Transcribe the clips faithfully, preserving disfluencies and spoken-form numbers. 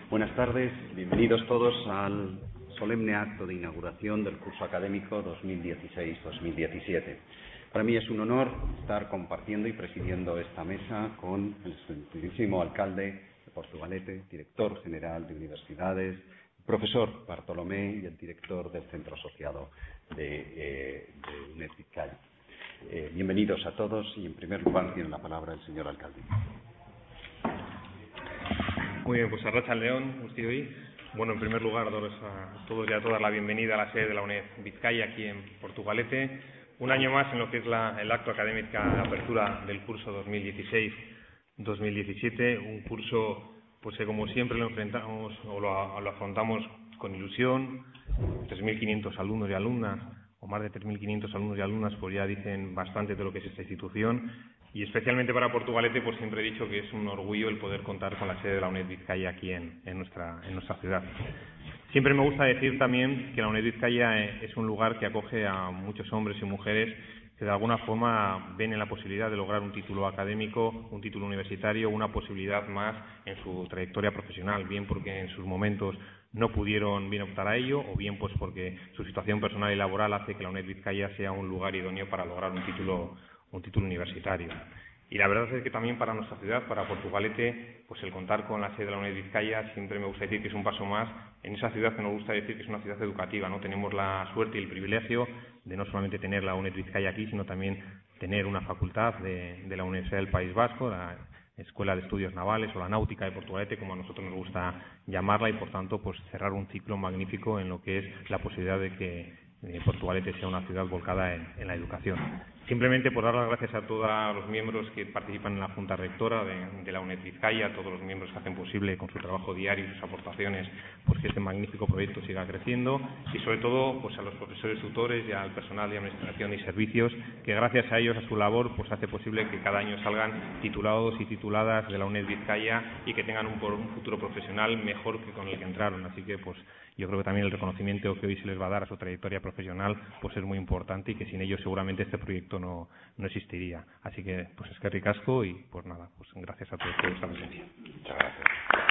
Buenas tardes, bienvenidos todos al solemne acto de inauguración del curso académico dos mil dieciséis dos mil diecisiete. Para mí es un honor estar compartiendo y presidiendo esta mesa con el excelentísimo alcalde de Portugalete, director general de universidades, profesor Bartolomé y el director del centro asociado de, eh, de UNED Vizcaya. Eh, bienvenidos a todos y en primer lugar tiene la palabra el señor alcalde. Muy bien, pues arratsaldeon guztioi. Bueno, en primer lugar, daros a todos y a todas la bienvenida a la sede de la UNED Vizcaya aquí en Portugalete. Un año más en lo que es la, el acto académico de apertura del curso dos mil dieciséis dos mil diecisiete. Un curso pues que como siempre lo enfrentamos o lo, lo afrontamos con ilusión. tres mil quinientos alumnos y alumnas, o más de tres mil quinientos alumnos y alumnas, pues ya dicen bastante de lo que es esta institución. Y especialmente para Portugalete, pues siempre he dicho que es un orgullo el poder contar con la sede de la UNED Vizcaya aquí en, en, nuestra, en nuestra ciudad. Siempre me gusta decir también que la UNED Vizcaya es un lugar que acoge a muchos hombres y mujeres que de alguna forma ven en la posibilidad de lograr un título académico, un título universitario, una posibilidad más en su trayectoria profesional, bien porque en sus momentos no pudieron bien optar a ello, o bien pues porque su situación personal y laboral hace que la UNED Vizcaya sea un lugar idóneo para lograr un título un título universitario. Y la verdad es que también para nuestra ciudad, para Portugalete, pues el contar con la sede de la UNED Vizcaya siempre me gusta decir que es un paso más en esa ciudad que nos gusta decir que es una ciudad educativa, ¿no? Tenemos la suerte y el privilegio de no solamente tener la UNED Vizcaya aquí, sino también tener una facultad de, de la Universidad del País Vasco, la Escuela de Estudios Navales o la Náutica de Portugalete, como a nosotros nos gusta llamarla, y por tanto pues cerrar un ciclo magnífico en lo que es la posibilidad de que eh, Portugalete sea una ciudad volcada en, en la educación. Simplemente por dar las gracias a todos los miembros que participan en la Junta Rectora de, de la UNED Vizcaya, a todos los miembros que hacen posible con su trabajo diario y sus aportaciones pues que este magnífico proyecto siga creciendo, y sobre todo pues a los profesores tutores y al personal de administración y servicios que gracias a ellos, a su labor, pues hace posible que cada año salgan titulados y tituladas de la UNED Vizcaya y que tengan un, un futuro profesional mejor que con el que entraron. Así que pues yo creo que también el reconocimiento que hoy se les va a dar a su trayectoria profesional pues es muy importante y que sin ellos seguramente este proyecto no, no existiría. Así que pues es que ricasco y pues nada, pues gracias a todos por esta presencia. Muchas gracias.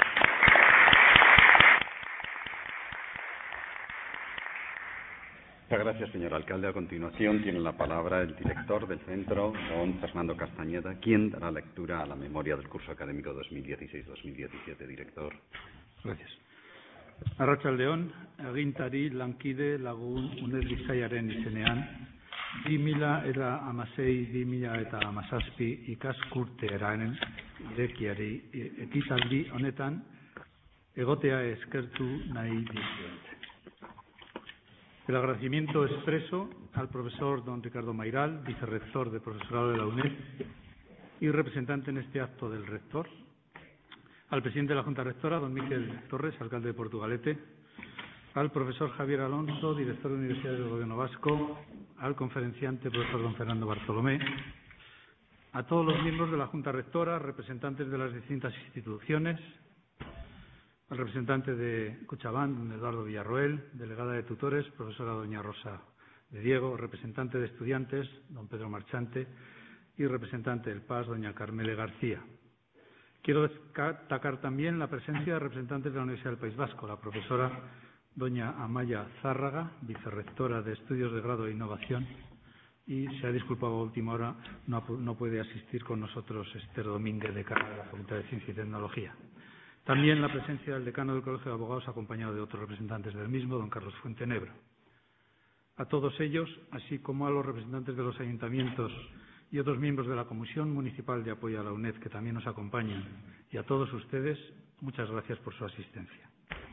Muchas gracias, señor alcalde. A continuación tiene la palabra el director del centro, don Fernando Castañeda, quien dará lectura a la memoria del curso académico dos mil dieciséis dos mil diecisiete. Director. Gracias. Arratsaldeon, agintari, lankide, lagun, UNED Vizkaiaren izenean, bi mila eta hamasei bi mila eta hamazazpi ikaskurtearen irekiari ekitaldi honetan egotea eskertu nahi dizuet. El agradecimiento expreso al profesor don Ricardo Mayral, vicerrector de profesorado de la UNED y representante en este acto del rector, al presidente de la Junta Rectora, don Miquel Torres, alcalde de Portugalete, al profesor Javier Alonso, director de Universidades del Gobierno Vasco, al conferenciante profesor don Fernando Bartolomé, a todos los miembros de la Junta Rectora, representantes de las distintas instituciones, al representante de Cuchabán, don Eduardo Villarroel, delegada de tutores, profesora doña Rosa de Diego, representante de estudiantes, don Pedro Marchante, y representante del P A S, doña Carmele García. Quiero destacar también la presencia de representantes de la Universidad del País Vasco, la profesora doña Amaya Zárraga, vicerrectora de Estudios de Grado e Innovación, y se ha disculpado a última hora, no, no puede asistir con nosotros Esther Domínguez, decana de la Facultad de Ciencia y Tecnología. También la presencia del decano del Colegio de Abogados, acompañado de otros representantes del mismo, don Carlos Fuentenebro. A todos ellos, así como a los representantes de los ayuntamientos y otros miembros de la Comisión Municipal de Apoyo a la UNED, que también nos acompañan, y a todos ustedes, muchas gracias por su asistencia.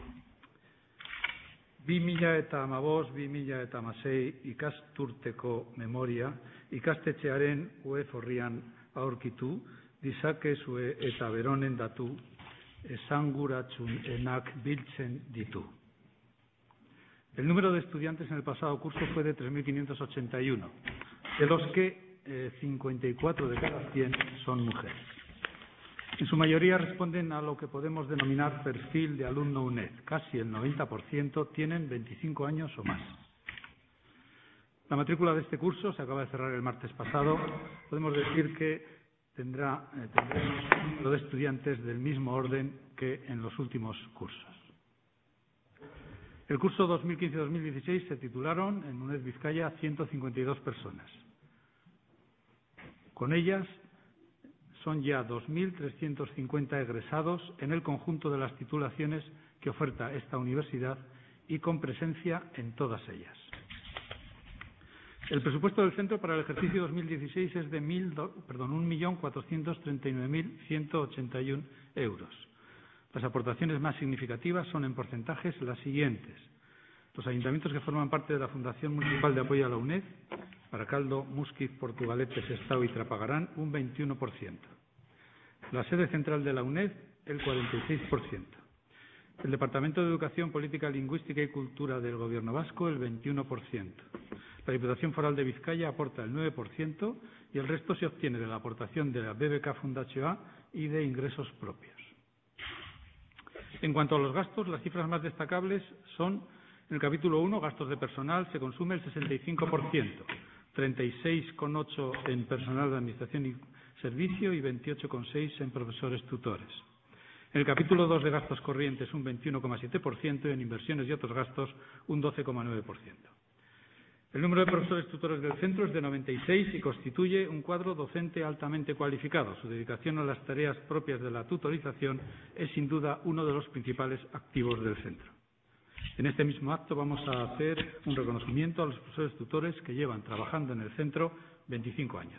bi mila eta hamabost bi mila eta hamasei ikasturteko memoria ikastetxearen web orrian aurkitu dizakezue eta beronen datu esanguratsuenak biltzen ditu. El número de estudiantes en el pasado curso fue de tres mil quinientos ochenta y uno, de los que eh, cincuenta y cuatro de cada cien son mujeres. En su mayoría responden a lo que podemos denominar perfil de alumno UNED. Casi el noventa por ciento tienen veinticinco años o más. La matrícula de este curso se acaba de cerrar el martes pasado. Podemos decir que tendrá, eh, tendremos un número de estudiantes del mismo orden que en los últimos cursos. El curso dos mil quince dos mil dieciséis se titularon en UNED Vizcaya ciento cincuenta y dos personas. Con ellas son ya dos mil trescientos cincuenta egresados en el conjunto de las titulaciones que oferta esta universidad y con presencia en todas ellas. El presupuesto del centro para el ejercicio dos mil dieciséis es de un millón cuatrocientos treinta y nueve mil ciento ochenta y uno euros. Las aportaciones más significativas son en porcentajes las siguientes. Los ayuntamientos que forman parte de la Fundación Municipal de Apoyo a la UNED, Baracaldo, Músquiz, Portugalete, Sestao y Trapagarán, un veintiuno por ciento. La sede central de la UNED, el cuarenta y seis por ciento. El Departamento de Educación, Política Lingüística y Cultura del Gobierno Vasco, el veintiuno por ciento. La Diputación Foral de Vizcaya aporta el nueve por ciento y el resto se obtiene de la aportación de la B B K Fundazioa y de ingresos propios. En cuanto a los gastos, las cifras más destacables son, en el capítulo uno, gastos de personal, se consume el sesenta y cinco por ciento, treinta y seis coma ocho por ciento en personal de administración y servicio y veintiocho coma seis por ciento en profesores tutores. En el capítulo dos de gastos corrientes, un veintiuno coma siete por ciento y en inversiones y otros gastos, un doce coma nueve por ciento. El número de profesores tutores del centro es de noventa y seis y constituye un cuadro docente altamente cualificado. Su dedicación a las tareas propias de la tutorización es sin duda uno de los principales activos del centro. En este mismo acto vamos a hacer un reconocimiento a los profesores tutores que llevan trabajando en el centro veinticinco años.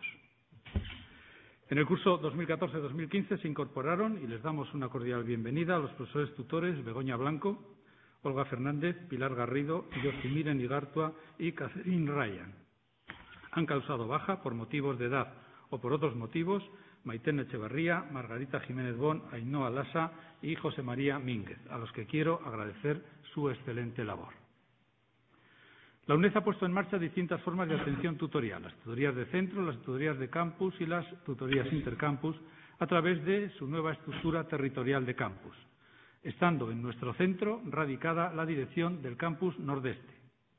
En el curso dos mil catorce dos mil quince se incorporaron y les damos una cordial bienvenida a los profesores tutores Begoña Blanco, Olga Fernández, Pilar Garrido, Yosimiren Igartua y Catherine Ryan. Han causado baja por motivos de edad o por otros motivos Maiten Echevarría, Margarita Jiménez Bon, Ainhoa Lasa y José María Mínguez, a los que quiero agradecer su excelente labor. La UNED ha puesto en marcha distintas formas de atención tutorial, las tutorías de centro, las tutorías de campus y las tutorías intercampus, a través de su nueva estructura territorial de campus, estando en nuestro centro radicada la dirección del campus Nordeste.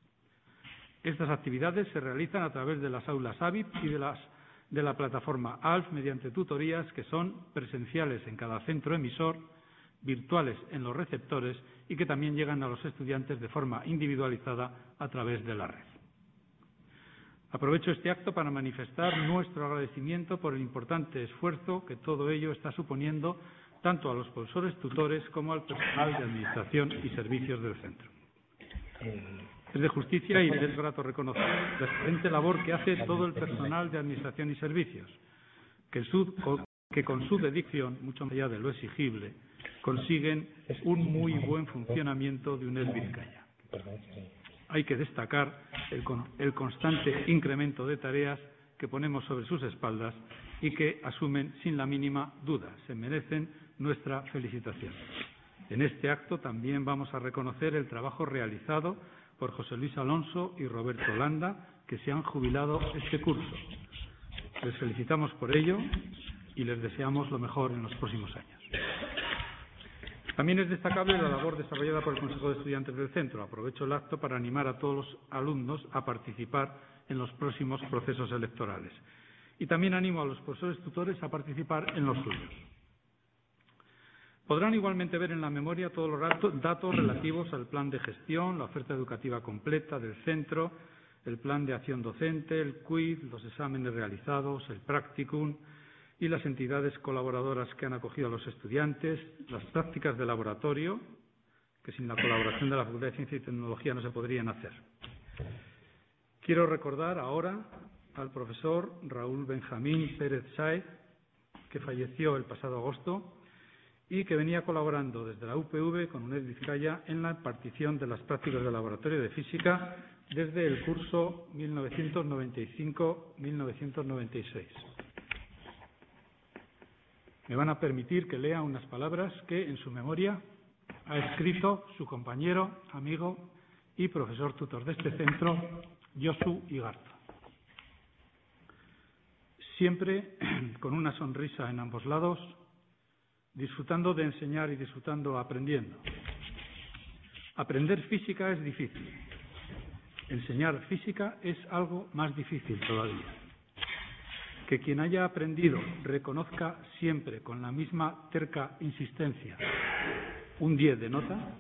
Estas actividades se realizan a través de las aulas A V I P y de, las, de la plataforma A L F mediante tutorías que son presenciales en cada centro emisor, virtuales en los receptores y que también llegan a los estudiantes de forma individualizada a través de la red. Aprovecho este acto para manifestar nuestro agradecimiento por el importante esfuerzo que todo ello está suponiendo tanto a los profesores tutores como al personal de administración y servicios del centro. Es de justicia y es grato reconocer la excelente labor que hace todo el personal de administración y servicios, que, su, que con su dedicación, mucho más allá de lo exigible, consiguen un muy buen funcionamiento de UNED Vizcaya. Hay que destacar el, el constante incremento de tareas que ponemos sobre sus espaldas y que asumen sin la mínima duda. Se merecen nuestra felicitación. En este acto también vamos a reconocer el trabajo realizado por José Luis Alonso y Roberto Landa, que se han jubilado este curso. Les felicitamos por ello y les deseamos lo mejor en los próximos años. También es destacable la labor desarrollada por el Consejo de Estudiantes del Centro. Aprovecho el acto para animar a todos los alumnos a participar en los próximos procesos electorales. Y también animo a los profesores tutores a participar en los suyos. Podrán igualmente ver en la memoria todos los datos relativos al plan de gestión, la oferta educativa completa del centro, el plan de acción docente, el quiz, los exámenes realizados, el practicum y las entidades colaboradoras que han acogido a los estudiantes, las prácticas de laboratorio, que sin la colaboración de la Facultad de Ciencia y Tecnología no se podrían hacer. Quiero recordar ahora al profesor Raúl Benjamín Pérez Sáez, que falleció el pasado agosto y que venía colaborando desde la U P V con UNED Vizcaya en la impartición de las prácticas de laboratorio de física desde el curso mil novecientos noventa y cinco a mil novecientos noventa y seis. Me van a permitir que lea unas palabras que en su memoria ha escrito su compañero, amigo y profesor tutor de este centro, Josu Igartua. Siempre con una sonrisa en ambos lados, disfrutando de enseñar y disfrutando aprendiendo. Aprender física es difícil. Enseñar física es algo más difícil todavía. Que quien haya aprendido reconozca siempre con la misma terca insistencia un diez de nota,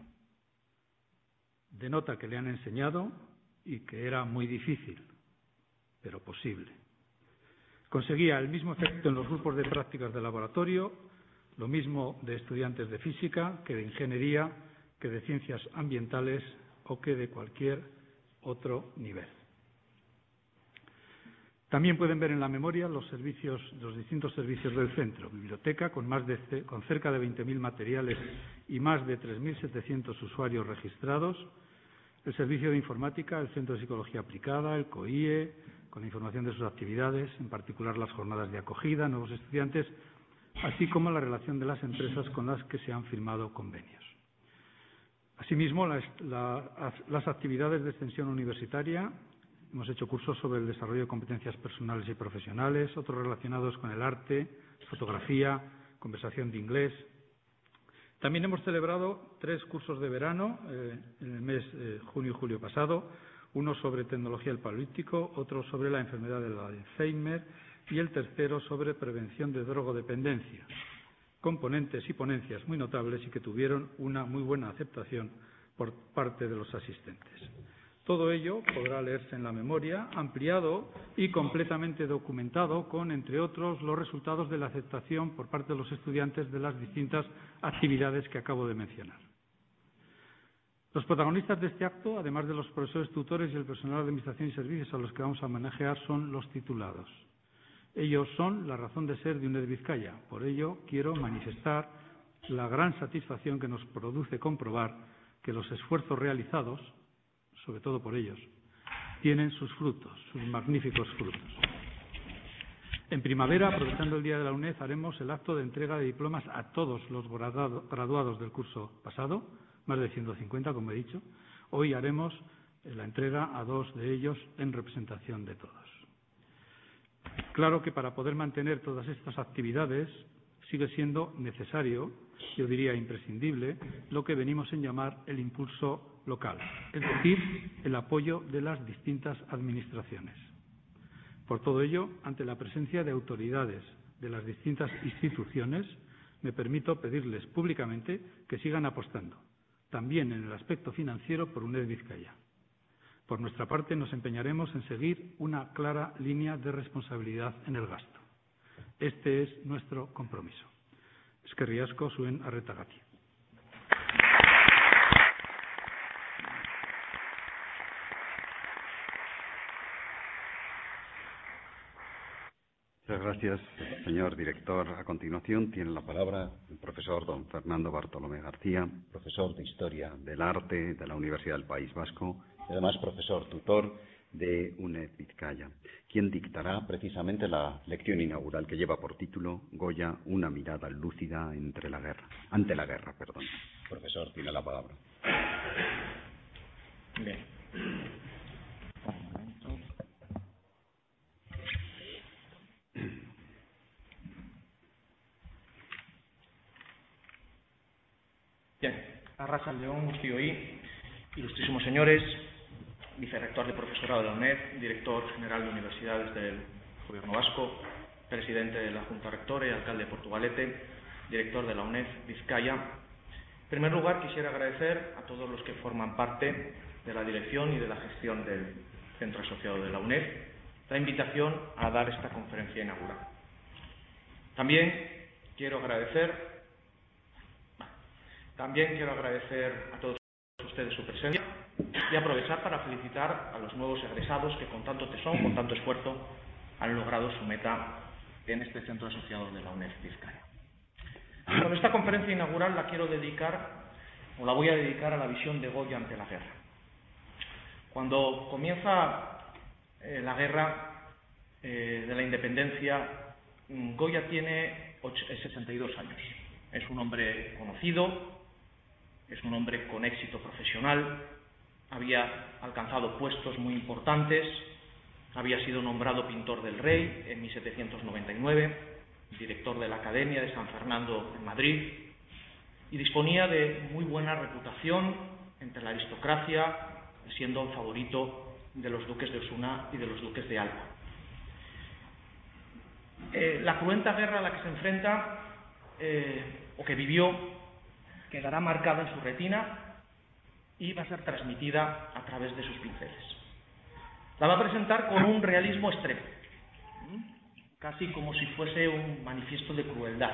de nota que le han enseñado y que era muy difícil, pero posible. Conseguía el mismo efecto en los grupos de prácticas de laboratorio, lo mismo de estudiantes de física que de ingeniería, que de ciencias ambientales o que de cualquier otro nivel. También pueden ver en la memoria los servicios, los distintos servicios del centro. Biblioteca con más de con cerca de veinte mil materiales y más de tres mil setecientos usuarios registrados. El servicio de informática, el Centro de Psicología Aplicada, el COIE, con la información de sus actividades, en particular las jornadas de acogida, nuevos estudiantes, así como la relación de las empresas con las que se han firmado convenios. Asimismo, las, la, las actividades de extensión universitaria. Hemos hecho cursos sobre el desarrollo de competencias personales y profesionales, otros relacionados con el arte, fotografía, conversación de inglés. También hemos celebrado tres cursos de verano eh, en el mes eh, junio y julio pasado, uno sobre tecnología del paleolítico, otro sobre la enfermedad del Alzheimer y el tercero sobre prevención de drogodependencia, componentes y ponencias muy notables y que tuvieron una muy buena aceptación por parte de los asistentes. Todo ello podrá leerse en la memoria, ampliado y completamente documentado con, entre otros, los resultados de la aceptación por parte de los estudiantes de las distintas actividades que acabo de mencionar. Los protagonistas de este acto, además de los profesores tutores y el personal de administración y servicios a los que vamos a homenajear, son los titulados. Ellos son la razón de ser de UNED Vizcaya. Por ello, quiero manifestar la gran satisfacción que nos produce comprobar que los esfuerzos realizados, sobre todo por ellos, tienen sus frutos, sus magníficos frutos. En primavera, aprovechando el Día de la UNED, haremos el acto de entrega de diplomas a todos los graduados del curso pasado, más de ciento cincuenta, como he dicho. Hoy haremos la entrega a dos de ellos en representación de todos. Claro que para poder mantener todas estas actividades sigue siendo necesario, yo diría imprescindible, lo que venimos en llamar el impulso local, es decir, el apoyo de las distintas administraciones. Por todo ello, ante la presencia de autoridades de las distintas instituciones, me permito pedirles públicamente que sigan apostando, también en el aspecto financiero, por UNED Vizcaya. Por nuestra parte, nos empeñaremos en seguir una clara línea de responsabilidad en el gasto. Este es nuestro compromiso. Eskerrik asko zuen arretagatik. Muchas gracias, señor director. A continuación tiene la palabra el profesor don Fernando Bartolomé García, profesor de Historia del Arte de la Universidad del País Vasco y además profesor tutor de UNED Vizcaya, quien dictará precisamente la lección inaugural que lleva por título Goya, una mirada lúcida entre la guerra, ante la guerra. Perdón. Profesor, tiene la palabra. Bien. Bien, arratsalde on guztioi, ilustrísimos señores, vicerrector de profesorado de la UNED, director general de universidades del Gobierno Vasco, presidente de la Junta Rectora y alcalde de Portugalete, director de la UNED Vizcaya. En primer lugar, quisiera agradecer a todos los que forman parte de la dirección y de la gestión del Centro Asociado de la UNED la invitación a dar esta conferencia inaugural. También quiero agradecer También quiero agradecer a todos ustedes su presencia y aprovechar para felicitar a los nuevos egresados que con tanto tesón, con tanto esfuerzo, han logrado su meta en este centro asociado de la UNED Vizcaya. Bueno, esta conferencia inaugural la quiero dedicar, o la voy a dedicar a la visión de Goya ante la guerra. Cuando comienza eh, la guerra eh, de la independencia, Goya tiene sesenta y dos años. Es un hombre conocido, es un hombre con éxito profesional, había alcanzado puestos muy importantes, había sido nombrado pintor del rey en mil setecientos noventa y nueve, director de la Academia de San Fernando en Madrid, y disponía de muy buena reputación entre la aristocracia, siendo un favorito de los duques de Osuna y de los duques de Alba. Eh, la cruenta guerra a la que se enfrenta, eh, o que vivió, quedará marcada en su retina y va a ser transmitida a través de sus pinceles. La va a presentar con un realismo extremo, casi como si fuese un manifiesto de crueldad,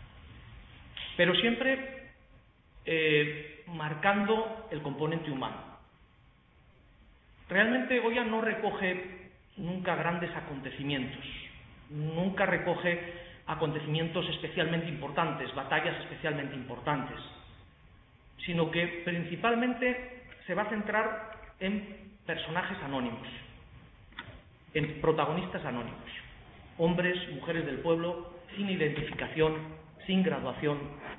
pero siempre eh, marcando el componente humano. Realmente Goya no recoge nunca grandes acontecimientos, nunca recoge acontecimientos especialmente importantes, batallas especialmente importantes, sino que principalmente se va a centrar en personajes anónimos, en protagonistas anónimos, hombres, mujeres del pueblo, sin identificación, sin graduación.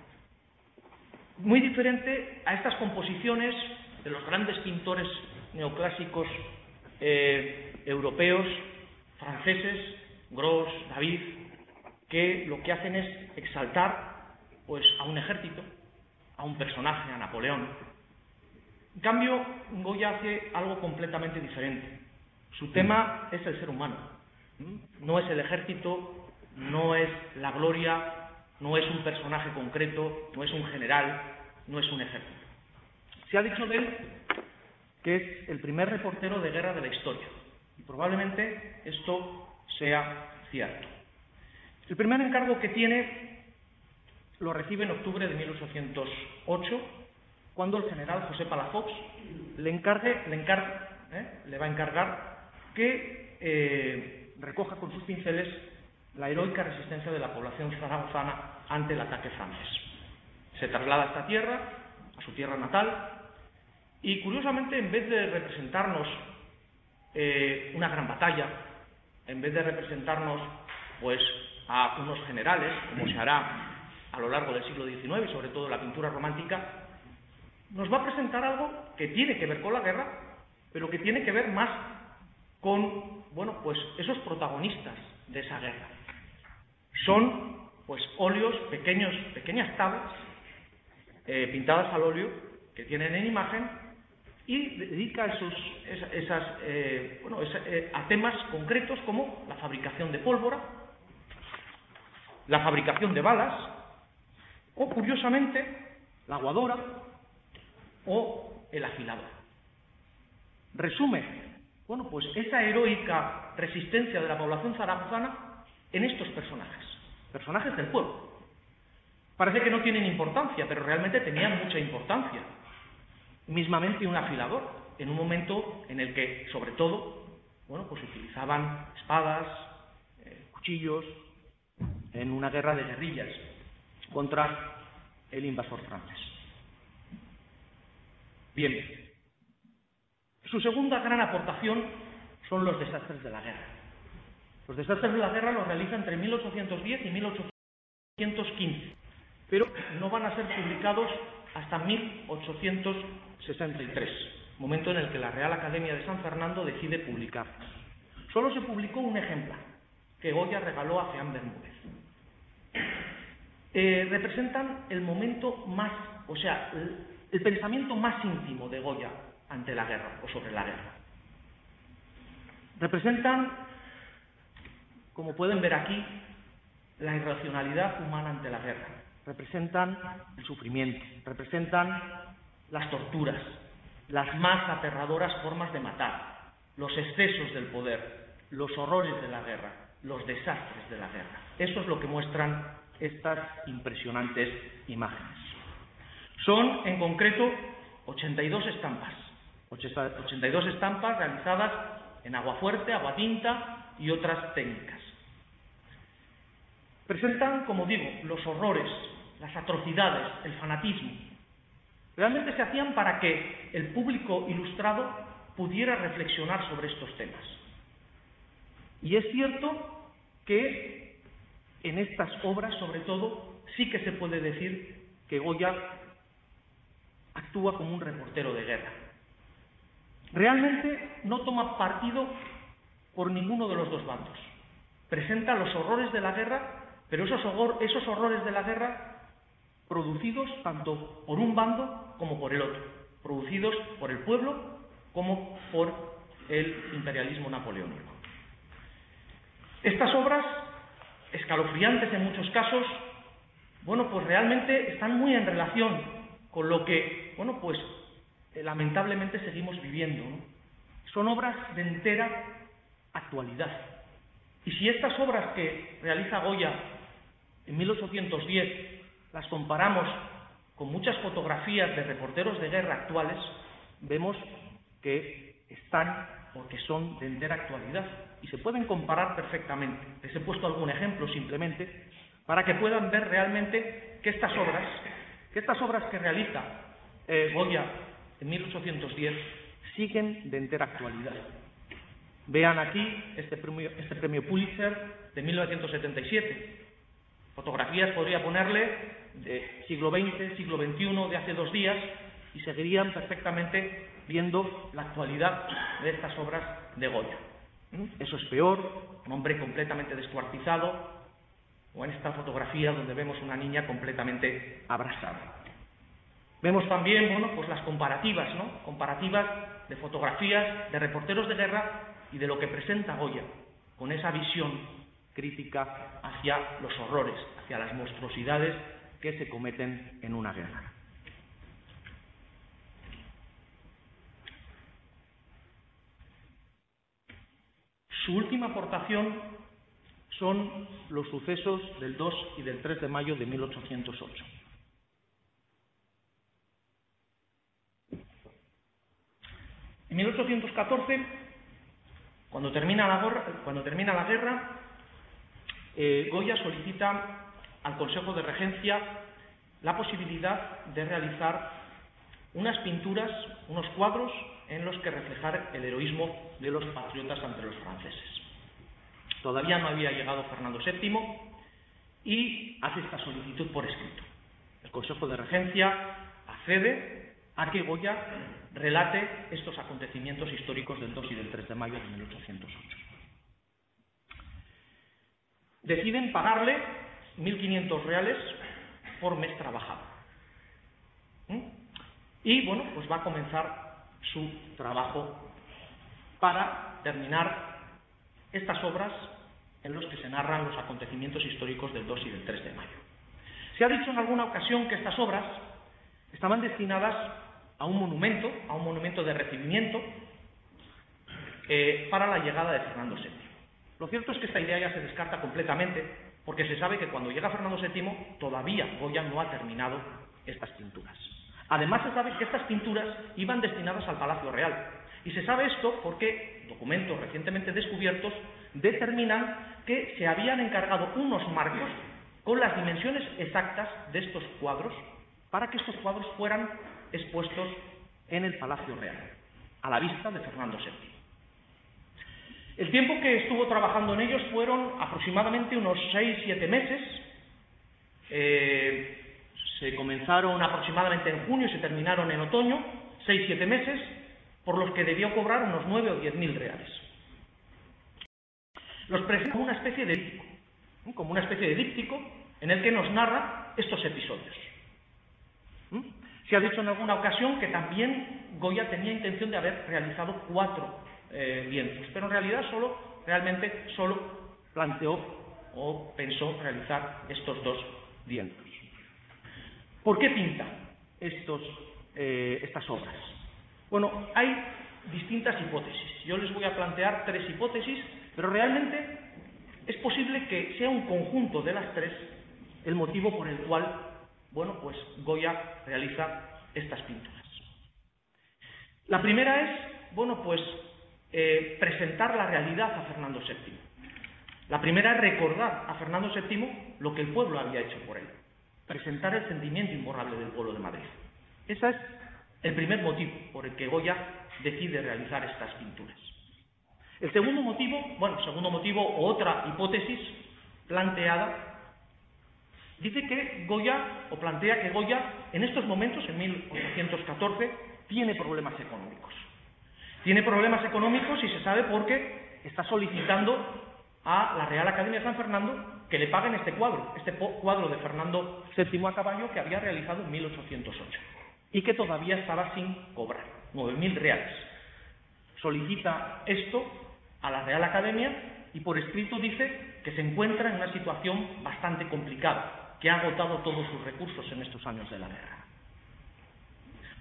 Muy diferente a estas composiciones de los grandes pintores neoclásicos eh, europeos, franceses, Gros, David, que lo que hacen es exaltar pues, a un ejército, a un personaje, a Napoleón. En cambio, Goya hace algo completamente diferente. Su tema es el ser humano. No es el ejército, no es la gloria, no es un personaje concreto, no es un general, no es un ejército. Se ha dicho de él que es el primer reportero de guerra de la historia. Y probablemente esto sea cierto. El primer encargo que tiene lo recibe en octubre de mil ochocientos ocho, cuando el general José Palafox le, encargue, le, encargue, ¿eh? le va a encargar que eh, recoja con sus pinceles la heroica resistencia de la población zaragozana ante el ataque francés. Se traslada a esta tierra, a su tierra natal, y curiosamente, en vez de representarnos eh, una gran batalla, en vez de representarnos pues, a unos generales, como se hará a lo largo del siglo diecinueve y sobre todo la pintura romántica, nos va a presentar algo que tiene que ver con la guerra, pero que tiene que ver más con, bueno, pues esos protagonistas de esa guerra. Son, pues, óleos, pequeños, pequeñas tablas, eh, pintadas al óleo, que tienen en imagen, y dedica esos, esas, esas, eh, bueno, esa, eh, a temas concretos como la fabricación de pólvora, la fabricación de balas, o, curiosamente, la aguadora o el afilador. Resume, bueno, pues esa heroica resistencia de la población zaragozana en estos personajes, personajes del pueblo. Parece que no tienen importancia, pero realmente tenían mucha importancia. Mismamente un afilador, en un momento en el que, sobre todo, bueno, pues utilizaban espadas, eh, cuchillos, en una guerra de guerrillas contra el invasor francés. Bien, su segunda gran aportación son los desastres de la guerra. Los desastres de la guerra los realiza entre mil ochocientos diez y mil ochocientos quince, pero no van a ser publicados hasta mil ochocientos sesenta y tres, momento en el que la Real Academia de San Fernando decide publicar. Solo se publicó un ejemplar, que Goya regaló a Ceán Bermúdez. Eh, representan el momento más, o sea, el, el pensamiento más íntimo de Goya ante la guerra o sobre la guerra. Representan, como pueden ver aquí, la irracionalidad humana ante la guerra. Representan el sufrimiento, representan las torturas, las más aterradoras formas de matar, los excesos del poder, los horrores de la guerra, los desastres de la guerra. Eso es lo que muestran estas impresionantes imágenes. Son, en concreto, ochenta y dos estampas. ochenta y dos estampas realizadas en aguafuerte, aguatinta y otras técnicas. Presentan, como digo, los horrores, las atrocidades, el fanatismo. Realmente se hacían para que el público ilustrado pudiera reflexionar sobre estos temas. Y es cierto que en estas obras, sobre todo, sí que se puede decir que Goya actúa como un reportero de guerra. Realmente no toma partido por ninguno de los dos bandos. Presenta los horrores de la guerra, pero esos, horror, esos horrores de la guerra producidos tanto por un bando como por el otro, producidos por el pueblo como por el imperialismo napoleónico. Estas obras, escalofriantes en muchos casos, bueno, pues realmente están muy en relación con lo que, bueno, pues eh, lamentablemente seguimos viviendo, ¿no? Son obras de entera actualidad. Y si estas obras que realiza Goya en mil ochocientos diez las comparamos con muchas fotografías de reporteros de guerra actuales, vemos que están o que son de entera actualidad y se pueden comparar perfectamente. Les he puesto algún ejemplo simplemente para que puedan ver realmente que estas obras, que estas obras que realiza eh, Goya en mil ochocientos diez siguen de entera actualidad. Vean aquí este premio, este premio Pulitzer de mil novecientos setenta y siete. Fotografías podría ponerle de siglo veinte, siglo veintiuno, de hace dos días, y seguirían perfectamente viendo la actualidad de estas obras de Goya. Eso es peor, un hombre completamente descuartizado, o en esta fotografía donde vemos una niña completamente abrasada. Vemos también, bueno, pues las comparativas, ¿no? Comparativas de fotografías de reporteros de guerra y de lo que presenta Goya, con esa visión crítica hacia los horrores, hacia las monstruosidades que se cometen en una guerra. Su última aportación son los sucesos del dos y del tres de mayo de mil ochocientos ocho. En mil ochocientos catorce, cuando termina la guerra, cuando termina la guerra eh, Goya solicita al Consejo de Regencia la posibilidad de realizar unas pinturas, unos cuadros en los que reflejar el heroísmo de los patriotas ante los franceses. Todavía no había llegado Fernando séptimo y hace esta solicitud por escrito. El Consejo de Regencia accede a que Goya relate estos acontecimientos históricos del dos y del tres de mayo de mil ochocientos ocho. Deciden pagarle mil quinientos reales por mes trabajado. ¿Mm? Y, bueno, pues va a comenzar su trabajo para terminar estas obras en los que se narran los acontecimientos históricos del dos y del tres de mayo. Se ha dicho en alguna ocasión que estas obras estaban destinadas a un monumento, a un monumento de recibimiento eh, para la llegada de Fernando séptimo. Lo cierto es que esta idea ya se descarta completamente, porque se sabe que cuando llega Fernando séptimo todavía Goya no ha terminado estas pinturas. Además, se sabe que estas pinturas iban destinadas al Palacio Real. Y se sabe esto porque documentos recientemente descubiertos determinan que se habían encargado unos marcos con las dimensiones exactas de estos cuadros para que estos cuadros fueran expuestos en el Palacio Real, a la vista de Fernando séptimo. El tiempo que estuvo trabajando en ellos fueron aproximadamente unos seis siete meses. Eh, se comenzaron aproximadamente en junio y se terminaron en otoño, seis siete meses, por los que debió cobrar unos nueve o diez mil reales. Los presenta como una especie de díptico, ¿eh? como una especie de díptico en el que nos narra estos episodios. ¿Mm? Se ha dicho en alguna ocasión que también Goya tenía intención de haber realizado cuatro eh, lienzos, pero en realidad solo, realmente solo planteó o pensó realizar estos dos lienzos. ¿Por qué pinta estos, eh, estas obras? Bueno, hay distintas hipótesis. Yo les voy a plantear tres hipótesis, pero realmente es posible que sea un conjunto de las tres el motivo por el cual, bueno, pues Goya realiza estas pinturas. La primera es, bueno, pues eh, presentar la realidad a Fernando séptimo. La primera es recordar a Fernando séptimo lo que el pueblo había hecho por él. Presentar el sentimiento imborrable del pueblo de Madrid. Ese es el primer motivo por el que Goya decide realizar estas pinturas. El segundo motivo, bueno, segundo motivo o otra hipótesis planteada, dice que Goya, o plantea que Goya, en estos momentos, en mil ochocientos catorce, tiene problemas económicos. Tiene problemas económicos y se sabe porque está solicitando a la Real Academia de San Fernando que le paguen este cuadro, este cuadro de Fernando séptimo a caballo que había realizado en mil ochocientos ocho y que todavía estaba sin cobrar, nueve mil reales. Solicita esto a la Real Academia y por escrito dice que se encuentra en una situación bastante complicada, que ha agotado todos sus recursos en estos años de la guerra.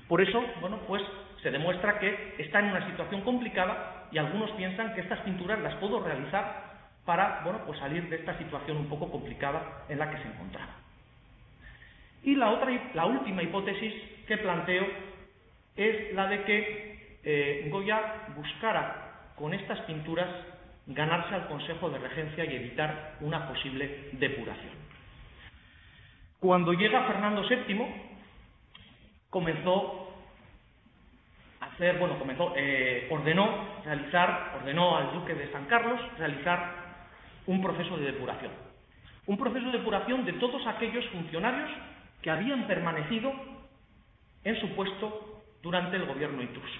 Por eso, bueno, pues se demuestra que está en una situación complicada y algunos piensan que estas pinturas las puedo realizar para, bueno, pues salir de esta situación un poco complicada en la que se encontraba. Y la otra, la última hipótesis que planteo es la de que eh, Goya buscara con estas pinturas ganarse al Consejo de Regencia y evitar una posible depuración. Cuando llega Fernando séptimo, comenzó a hacer, bueno, comenzó, eh, ordenó realizar, ordenó al duque de San Carlos realizar un proceso de depuración. Un proceso de depuración de todos aquellos funcionarios que habían permanecido en su puesto durante el gobierno intruso.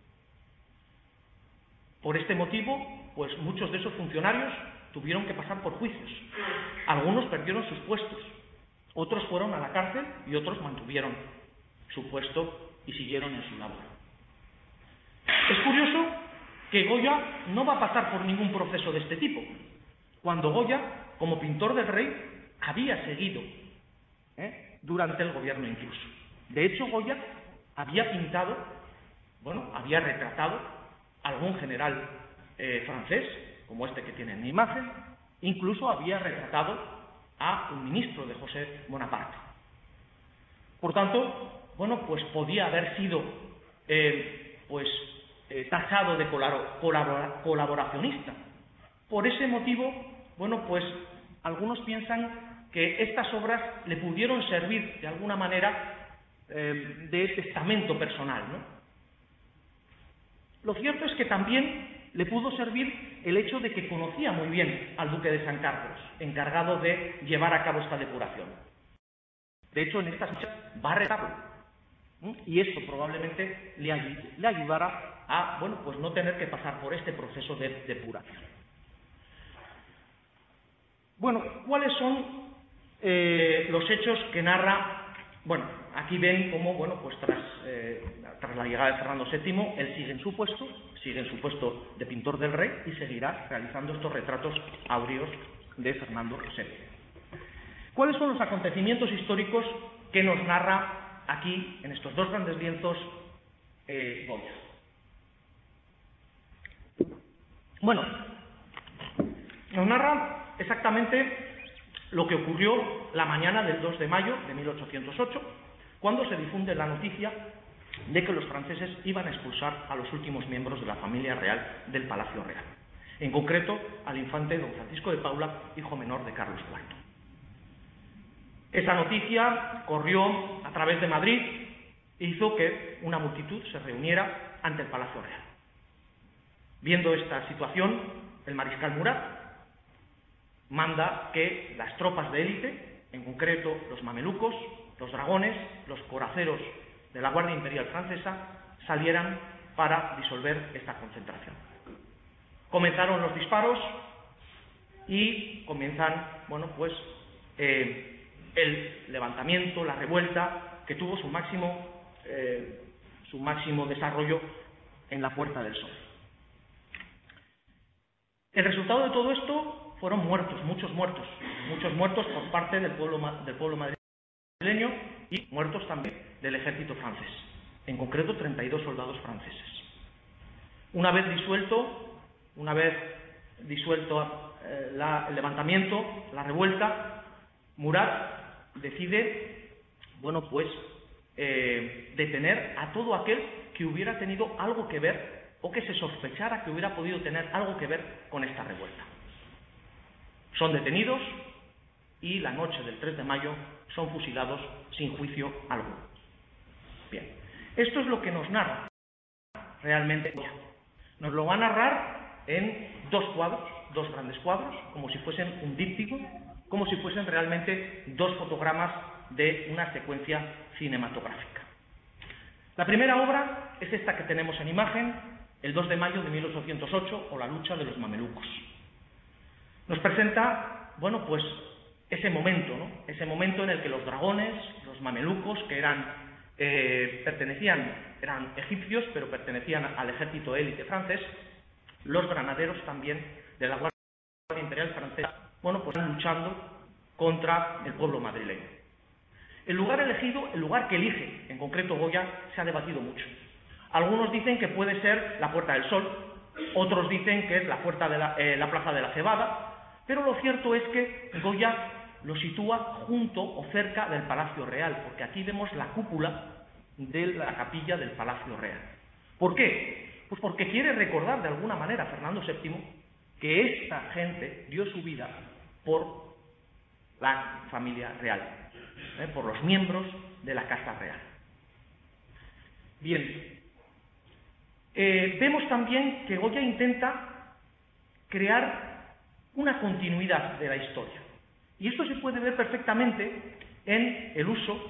Por este motivo, pues muchos de esos funcionarios tuvieron que pasar por juicios. Algunos perdieron sus puestos, otros fueron a la cárcel y otros mantuvieron su puesto y siguieron en su labor. Es curioso que Goya no va a pasar por ningún proceso de este tipo, cuando Goya, como pintor del rey, había seguido ¿eh? durante el gobierno intruso. De hecho, Goya había pintado, bueno, había retratado a algún general eh, francés, como este que tiene en mi imagen, incluso había retratado a un ministro de José Bonaparte. Por tanto, bueno, pues podía haber sido eh, pues, eh, tachado de colabora colaboracionista. Por ese motivo, bueno, pues algunos piensan que estas obras le pudieron servir de alguna manera eh, de testamento personal, ¿no? Lo cierto es que también le pudo servir el hecho de que conocía muy bien al duque de San Carlos, encargado de llevar a cabo esta depuración. De hecho, en estas fechas va a retarlo, ¿sí? Y esto probablemente le, ay le ayudara a, bueno, pues no tener que pasar por este proceso de depuración. Bueno, ¿cuáles son eh, los hechos que narra? Bueno, aquí ven cómo, bueno, pues tras, eh, tras la llegada de Fernando séptimo, él sigue en su puesto, sigue en su puesto de pintor del rey y seguirá realizando estos retratos áureos de Fernando séptimo. ¿Cuáles son los acontecimientos históricos que nos narra aquí, en estos dos grandes lienzos, eh, Goya? Bueno, nos narra exactamente lo que ocurrió la mañana del dos de mayo de mil ochocientos ocho, cuando se difunde la noticia de que los franceses iban a expulsar a los últimos miembros de la familia real del Palacio Real, en concreto al infante don Francisco de Paula, hijo menor de Carlos cuarto. Esa noticia corrió a través de Madrid e hizo que una multitud se reuniera ante el Palacio Real. Viendo esta situación, el mariscal Murat manda que las tropas de élite, en concreto los mamelucos, los dragones, los coraceros de la Guardia Imperial Francesa, salieran para disolver esta concentración. Comenzaron los disparos y comienzan, bueno, pues eh, el levantamiento, la revuelta, que tuvo su máximo, eh, su máximo desarrollo en la Puerta del Sol. El resultado de todo esto fueron muertos, muchos muertos, muchos muertos por parte del pueblo, del pueblo madrileño y muertos también del ejército francés, en concreto treinta y dos soldados franceses. Una vez disuelto, una vez disuelto eh, la, el levantamiento, la revuelta, Murat decide, bueno, pues eh, detener a todo aquel que hubiera tenido algo que ver o que se sospechara que hubiera podido tener algo que ver con esta revuelta. Son detenidos y la noche del tres de mayo son fusilados sin juicio alguno. Bien, esto es lo que nos narra realmente. Nos lo va a narrar en dos cuadros, dos grandes cuadros, como si fuesen un díptico, como si fuesen realmente dos fotogramas de una secuencia cinematográfica. La primera obra es esta que tenemos en imagen, el dos de mayo de mil ochocientos ocho, o la lucha de los mamelucos. Nos presenta, bueno, pues ese momento, ¿no? Ese momento en el que los dragones, los mamelucos, que eran, eh, pertenecían, eran egipcios, pero pertenecían al ejército élite francés, los granaderos también de la Guardia Imperial Francesa, bueno, pues están luchando contra el pueblo madrileño. El lugar elegido, el lugar que elige, en concreto Goya, se ha debatido mucho. Algunos dicen que puede ser la Puerta del Sol, otros dicen que es la, puerta de la, eh, la Plaza de la Cebada, pero lo cierto es que Goya lo sitúa junto o cerca del Palacio Real, porque aquí vemos la cúpula de la capilla del Palacio Real. ¿Por qué? Pues porque quiere recordar de alguna manera Fernando séptimo que esta gente dio su vida por la familia real, ¿eh? por los miembros de la Casa Real. Bien, eh, vemos también que Goya intenta crear una continuidad de la historia. Y esto se puede ver perfectamente en el uso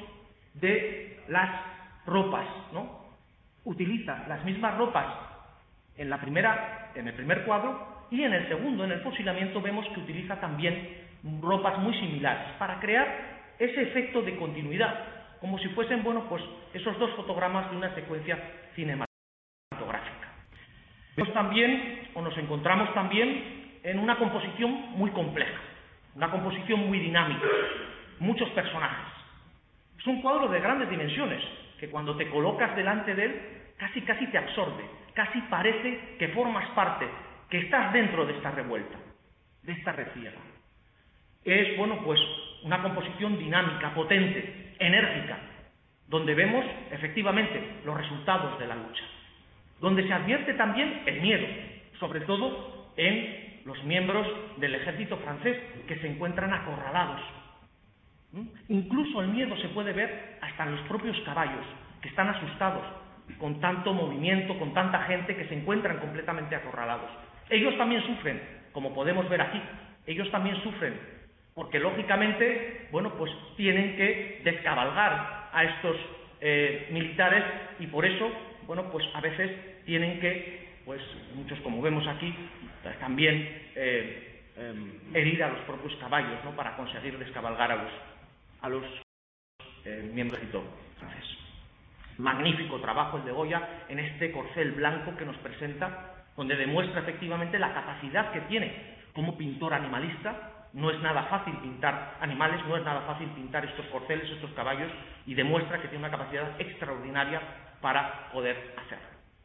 de las ropas, ¿no? Utiliza las mismas ropas en, la primera, en el primer cuadro y en el segundo, en el fusilamiento, vemos que utiliza también ropas muy similares para crear ese efecto de continuidad, como si fuesen, bueno, pues esos dos fotogramas de una secuencia cinematográfica. Vemos también, o nos encontramos también, en una composición muy compleja, una composición muy dinámica, muchos personajes. Es un cuadro de grandes dimensiones, que cuando te colocas delante de él, casi casi te absorbe, casi parece que formas parte, que estás dentro de esta revuelta, de esta refriega. Es, bueno, pues una composición dinámica, potente, enérgica, donde vemos efectivamente los resultados de la lucha, donde se advierte también el miedo, sobre todo en los miembros del ejército francés que se encuentran acorralados. ¿Mm? Incluso el miedo se puede ver hasta en los propios caballos, que están asustados con tanto movimiento, con tanta gente que se encuentran completamente acorralados. Ellos también sufren, como podemos ver aquí, ellos también sufren, porque lógicamente, bueno, pues tienen que descabalgar a estos eh, militares y por eso, bueno, pues a veces tienen que, pues muchos como vemos aquí, también eh, eh, herir a los propios caballos, ¿no? Para conseguir descabalgar a los, a los eh, miembros del ejército francés. Magnífico trabajo el de Goya en este corcel blanco que nos presenta, donde demuestra efectivamente la capacidad que tiene como pintor animalista. No es nada fácil pintar animales, no es nada fácil pintar estos corceles, estos caballos, y demuestra que tiene una capacidad extraordinaria para poder hacerlo.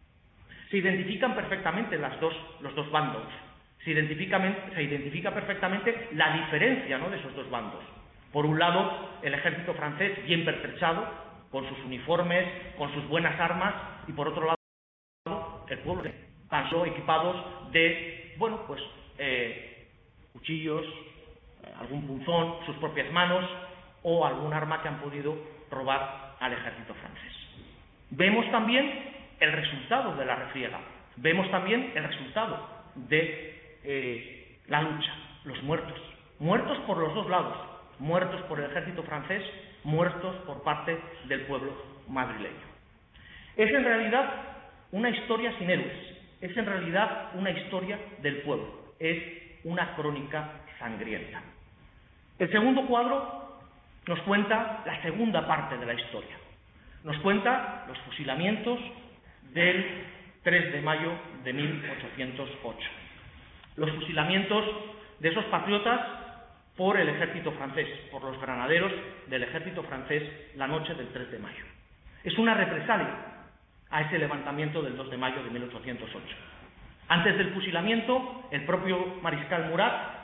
Se identifican perfectamente las dos, los dos bandos, se identifica, se identifica perfectamente la diferencia, ¿no?, de esos dos bandos. Por un lado, el ejército francés bien pertrechado, con sus uniformes, con sus buenas armas, y por otro lado, el pueblo tan solo equipados de, bueno, pues, eh, cuchillos, eh, algún punzón, sus propias manos, o algún arma que han podido robar al ejército francés. Vemos también el resultado de la refriega, vemos también el resultado de eh, la lucha, los muertos, muertos por los dos lados, muertos por el ejército francés, muertos por parte del pueblo madrileño. Es en realidad una historia sin héroes, es en realidad una historia del pueblo, es una crónica sangrienta. El segundo cuadro nos cuenta la segunda parte de la historia, nos cuenta los fusilamientos del tres de mayo de mil ochocientos ocho, los fusilamientos de esos patriotas por el ejército francés, por los granaderos del ejército francés la noche del tres de mayo. Es una represalia a ese levantamiento del dos de mayo de mil ochocientos ocho. Antes del fusilamiento, el propio mariscal Murat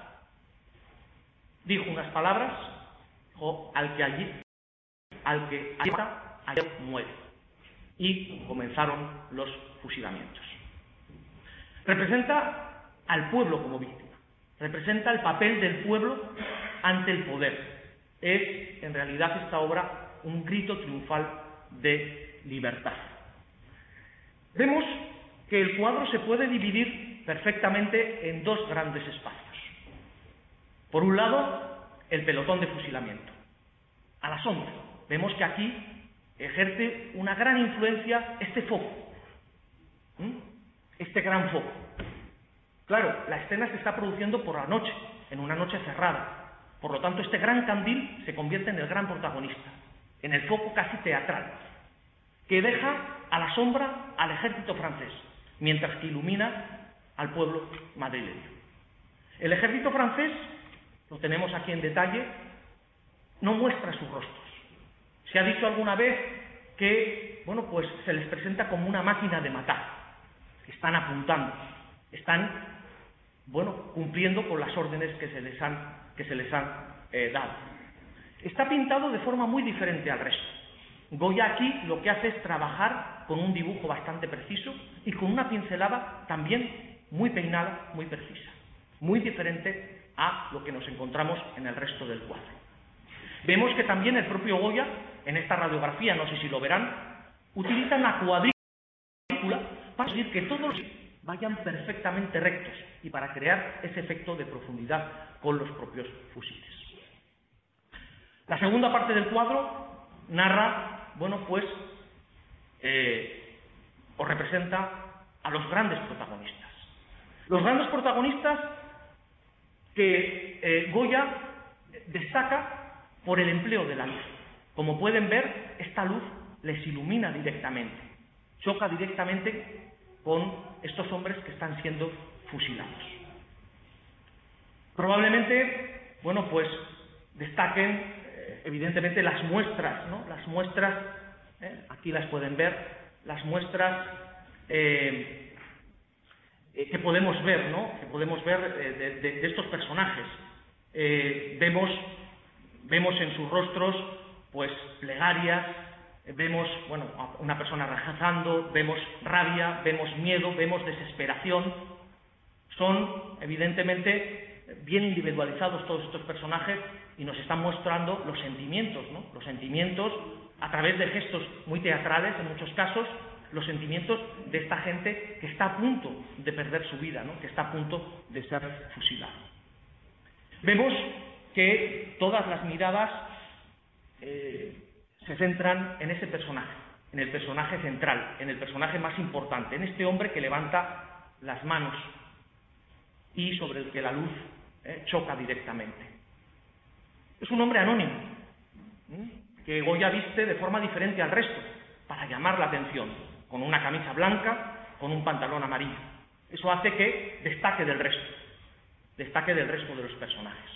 dijo unas palabras: o al que allí, al que allí mata, allí muere. Y comenzaron los fusilamientos. Representa al pueblo como víctima, representa el papel del pueblo ante el poder. Es, en realidad, esta obra un grito triunfal de libertad. Vemos que el cuadro se puede dividir perfectamente en dos grandes espacios. Por un lado, el pelotón de fusilamiento. A la sombra, vemos que aquí ejerce una gran influencia este foco, ¿Mm? este gran foco. Claro, la escena se está produciendo por la noche, en una noche cerrada. Por lo tanto, este gran candil se convierte en el gran protagonista, en el foco casi teatral, que deja a la sombra al ejército francés, mientras que ilumina al pueblo madrileño. El ejército francés, lo tenemos aquí en detalle, no muestra sus rostros. Se ha dicho alguna vez que, bueno, pues se les presenta como una máquina de matar. Están apuntando, están, bueno, cumpliendo con las órdenes que se les han, que se les han eh, dado. Está pintado de forma muy diferente al resto. Goya aquí lo que hace es trabajar con un dibujo bastante preciso y con una pincelada también muy peinada, muy precisa, muy diferente a lo que nos encontramos en el resto del cuadro. Vemos que también el propio Goya, en esta radiografía, no sé si lo verán, utiliza una cuadrícula para conseguir que todos vayan perfectamente rectos y para crear ese efecto de profundidad con los propios fusiles. La segunda parte del cuadro narra, bueno, pues, eh, o representa a los grandes protagonistas. Los grandes protagonistas que eh, Goya destaca por el empleo de la luz. Como pueden ver, esta luz les ilumina directamente, choca directamente con estos hombres que están siendo fusilados. Probablemente, bueno, pues destaquen eh, evidentemente las muestras, ¿no? Las muestras, eh, aquí las pueden ver, las muestras eh, eh, que podemos ver, ¿no? Que podemos ver eh, de, de, de estos personajes. Eh, vemos Vemos en sus rostros, pues, plegarias, vemos, bueno, a una persona rechazando, vemos rabia, vemos miedo, vemos desesperación. Son, evidentemente, bien individualizados todos estos personajes y nos están mostrando los sentimientos, ¿no? Los sentimientos, a través de gestos muy teatrales, en muchos casos, los sentimientos de esta gente que está a punto de perder su vida, ¿no? Que está a punto de ser fusilada. Vemos que todas las miradas eh, se centran en ese personaje, en el personaje central, en el personaje más importante, en este hombre que levanta las manos y sobre el que la luz eh, choca directamente. Es un hombre anónimo, ¿eh? que Goya viste de forma diferente al resto, para llamar la atención, con una camisa blanca, con un pantalón amarillo. Eso hace que destaque del resto, destaque del resto de los personajes.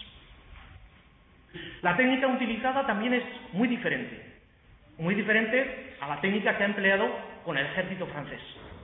La técnica utilizada también es muy diferente, muy diferente a la técnica que ha empleado con el ejército francés.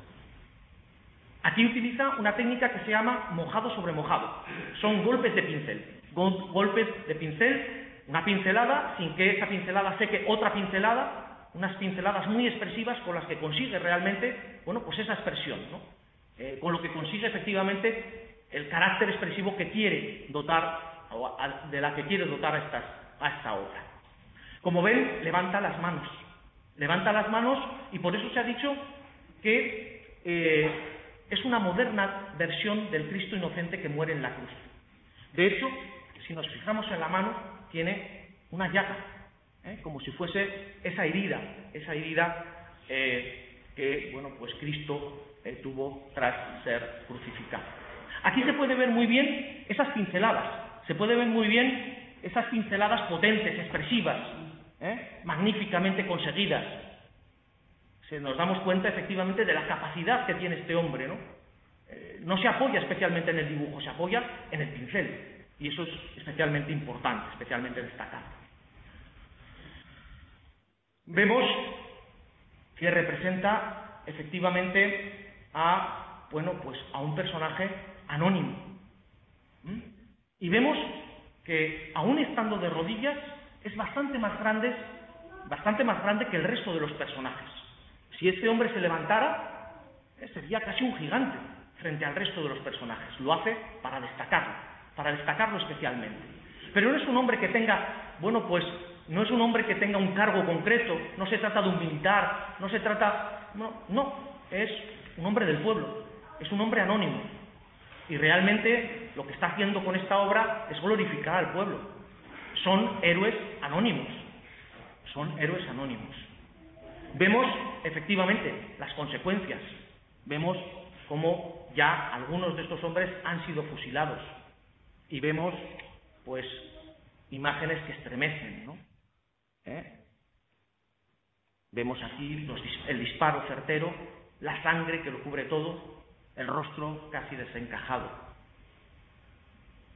Aquí utiliza una técnica que se llama mojado sobre mojado. Son golpes de pincel, gol golpes de pincel, una pincelada, sin que esa pincelada seque otra pincelada, unas pinceladas muy expresivas con las que consigue realmente, bueno, pues esa expresión, ¿no? Eh, con lo que consigue efectivamente el carácter expresivo que quiere dotar de la que quiere dotar a, estas, a esta obra. Como ven, levanta las manos. Levanta las manos y por eso se ha dicho que eh, es una moderna versión del Cristo inocente que muere en la cruz. De hecho, si nos fijamos en la mano, tiene una llaga, ¿eh? como si fuese esa herida, esa herida eh, que, bueno, pues Cristo eh, tuvo tras ser crucificado. Aquí se puede ver muy bien esas pinceladas. Se puede ver muy bien esas pinceladas potentes, expresivas, ¿eh? magníficamente conseguidas. Se nos damos cuenta efectivamente de la capacidad que tiene este hombre, ¿no? Eh, no se apoya especialmente en el dibujo, se apoya en el pincel. Y eso es especialmente importante, especialmente destacado. Vemos que representa efectivamente a, bueno, pues a un personaje anónimo. ¿Mm? Y vemos que, aún estando de rodillas, es bastante más grande, bastante más grande que el resto de los personajes. Si este hombre se levantara, eh, sería casi un gigante frente al resto de los personajes. Lo hace para destacarlo, para destacarlo especialmente. Pero no es un hombre que tenga, bueno, pues, no es un hombre que tenga un cargo concreto, no se trata de un militar, no se trata... No, no, es un hombre del pueblo, es un hombre anónimo. Y realmente lo que está haciendo con esta obra es glorificar al pueblo. Son héroes anónimos. Son héroes anónimos. Vemos, efectivamente, las consecuencias. Vemos cómo ya algunos de estos hombres han sido fusilados. Y vemos, pues, imágenes que estremecen, ¿no? ¿Eh? Vemos aquí los, el disparo certero, la sangre que lo cubre todo, el rostro casi desencajado.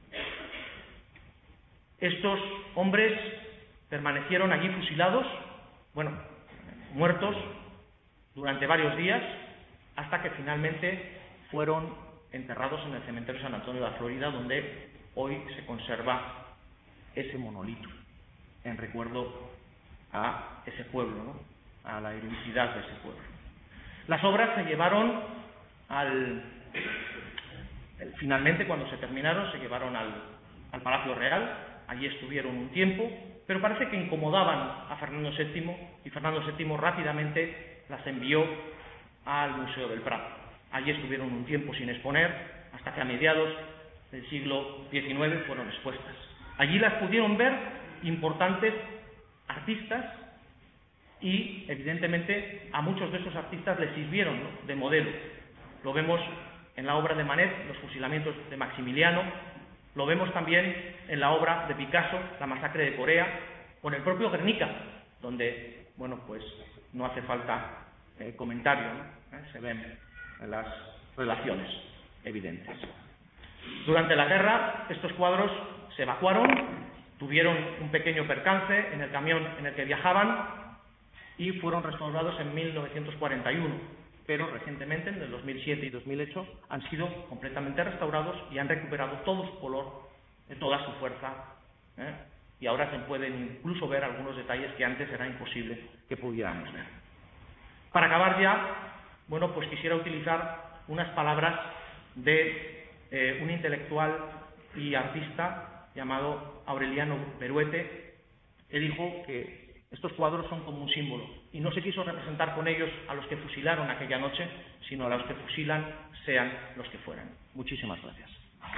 Estos hombres permanecieron allí fusilados bueno, muertos durante varios días hasta que finalmente fueron enterrados en el cementerio San Antonio de la Florida, donde hoy se conserva ese monolito en recuerdo a ese pueblo, ¿no?, a la heroicidad de ese pueblo. Las obras se llevaron al... Finalmente, cuando se terminaron, se llevaron al, al Palacio Real. Allí estuvieron un tiempo, pero parece que incomodaban a Fernando séptimo y Fernando séptimo rápidamente las envió al Museo del Prado. Allí estuvieron un tiempo sin exponer, hasta que a mediados del siglo diecinueve fueron expuestas. Allí las pudieron ver importantes artistas y, evidentemente, a muchos de esos artistas les sirvieron, ¿no?, de modelo. Lo vemos en la obra de Manet, los fusilamientos de Maximiliano, lo vemos también en la obra de Picasso, La masacre de Corea, o en el propio Guernica, donde, bueno, pues no hace falta eh, comentario, ¿no? ¿Eh? Se ven las relaciones evidentes. Durante la guerra, estos cuadros se evacuaron, tuvieron un pequeño percance en el camión en el que viajaban y fueron restaurados en mil novecientos cuarenta y uno, pero recientemente, en el dos mil siete y dos mil ocho, han sido completamente restaurados y han recuperado todo su color, toda su fuerza, ¿eh? Y ahora se pueden incluso ver algunos detalles que antes era imposible que pudiéramos ver. Para acabar ya, bueno, pues quisiera utilizar unas palabras de eh, un intelectual y artista llamado Aureliano Beruete, que dijo que estos cuadros son como un símbolo, y no se quiso representar con ellos a los que fusilaron aquella noche, sino a los que fusilan, sean los que fueran. Muchísimas gracias.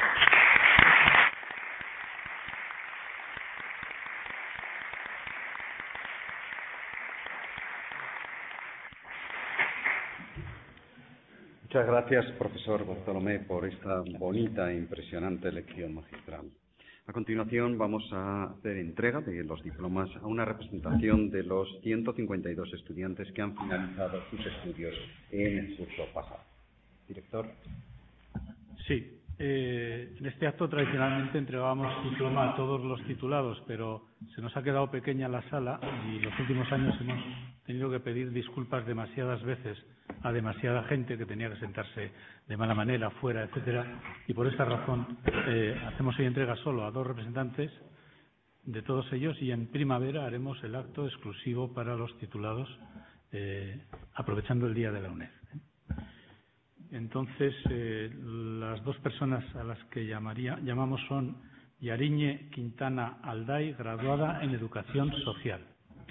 Muchas gracias, profesor Bartolomé, por esta bonita e impresionante lección magistral. A continuación vamos a hacer entrega de los diplomas a una representación de los ciento cincuenta y dos estudiantes que han finalizado sus estudios en el curso pasado. Director. Sí, eh, en este acto tradicionalmente entregábamos diploma a todos los titulados, pero se nos ha quedado pequeña la sala y los últimos años hemos tenido que pedir disculpas demasiadas veces a demasiada gente que tenía que sentarse de mala manera, fuera, etcétera, y por esta razón eh, hacemos hoy entrega solo a dos representantes de todos ellos, y en primavera haremos el acto exclusivo para los titulados, eh, aprovechando el Día de la UNED. Entonces, eh, las dos personas a las que llamaría, llamamos son Yariñe Quintana Alday, graduada en Educación Social.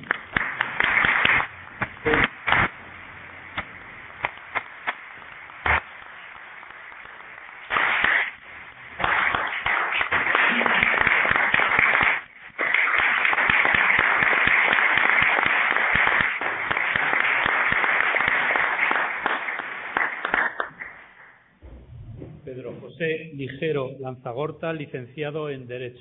José Ligero Lanzagorta, licenciado en Derecho.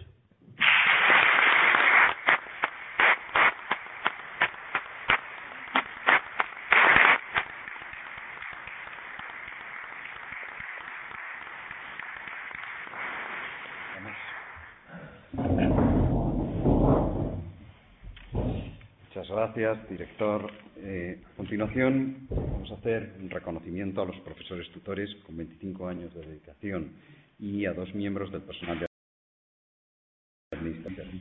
Muchas gracias, director. Eh, a continuación, vamos a hacer un reconocimiento a los profesores tutores con veinticinco años de dedicación y a dos miembros del personal de administración.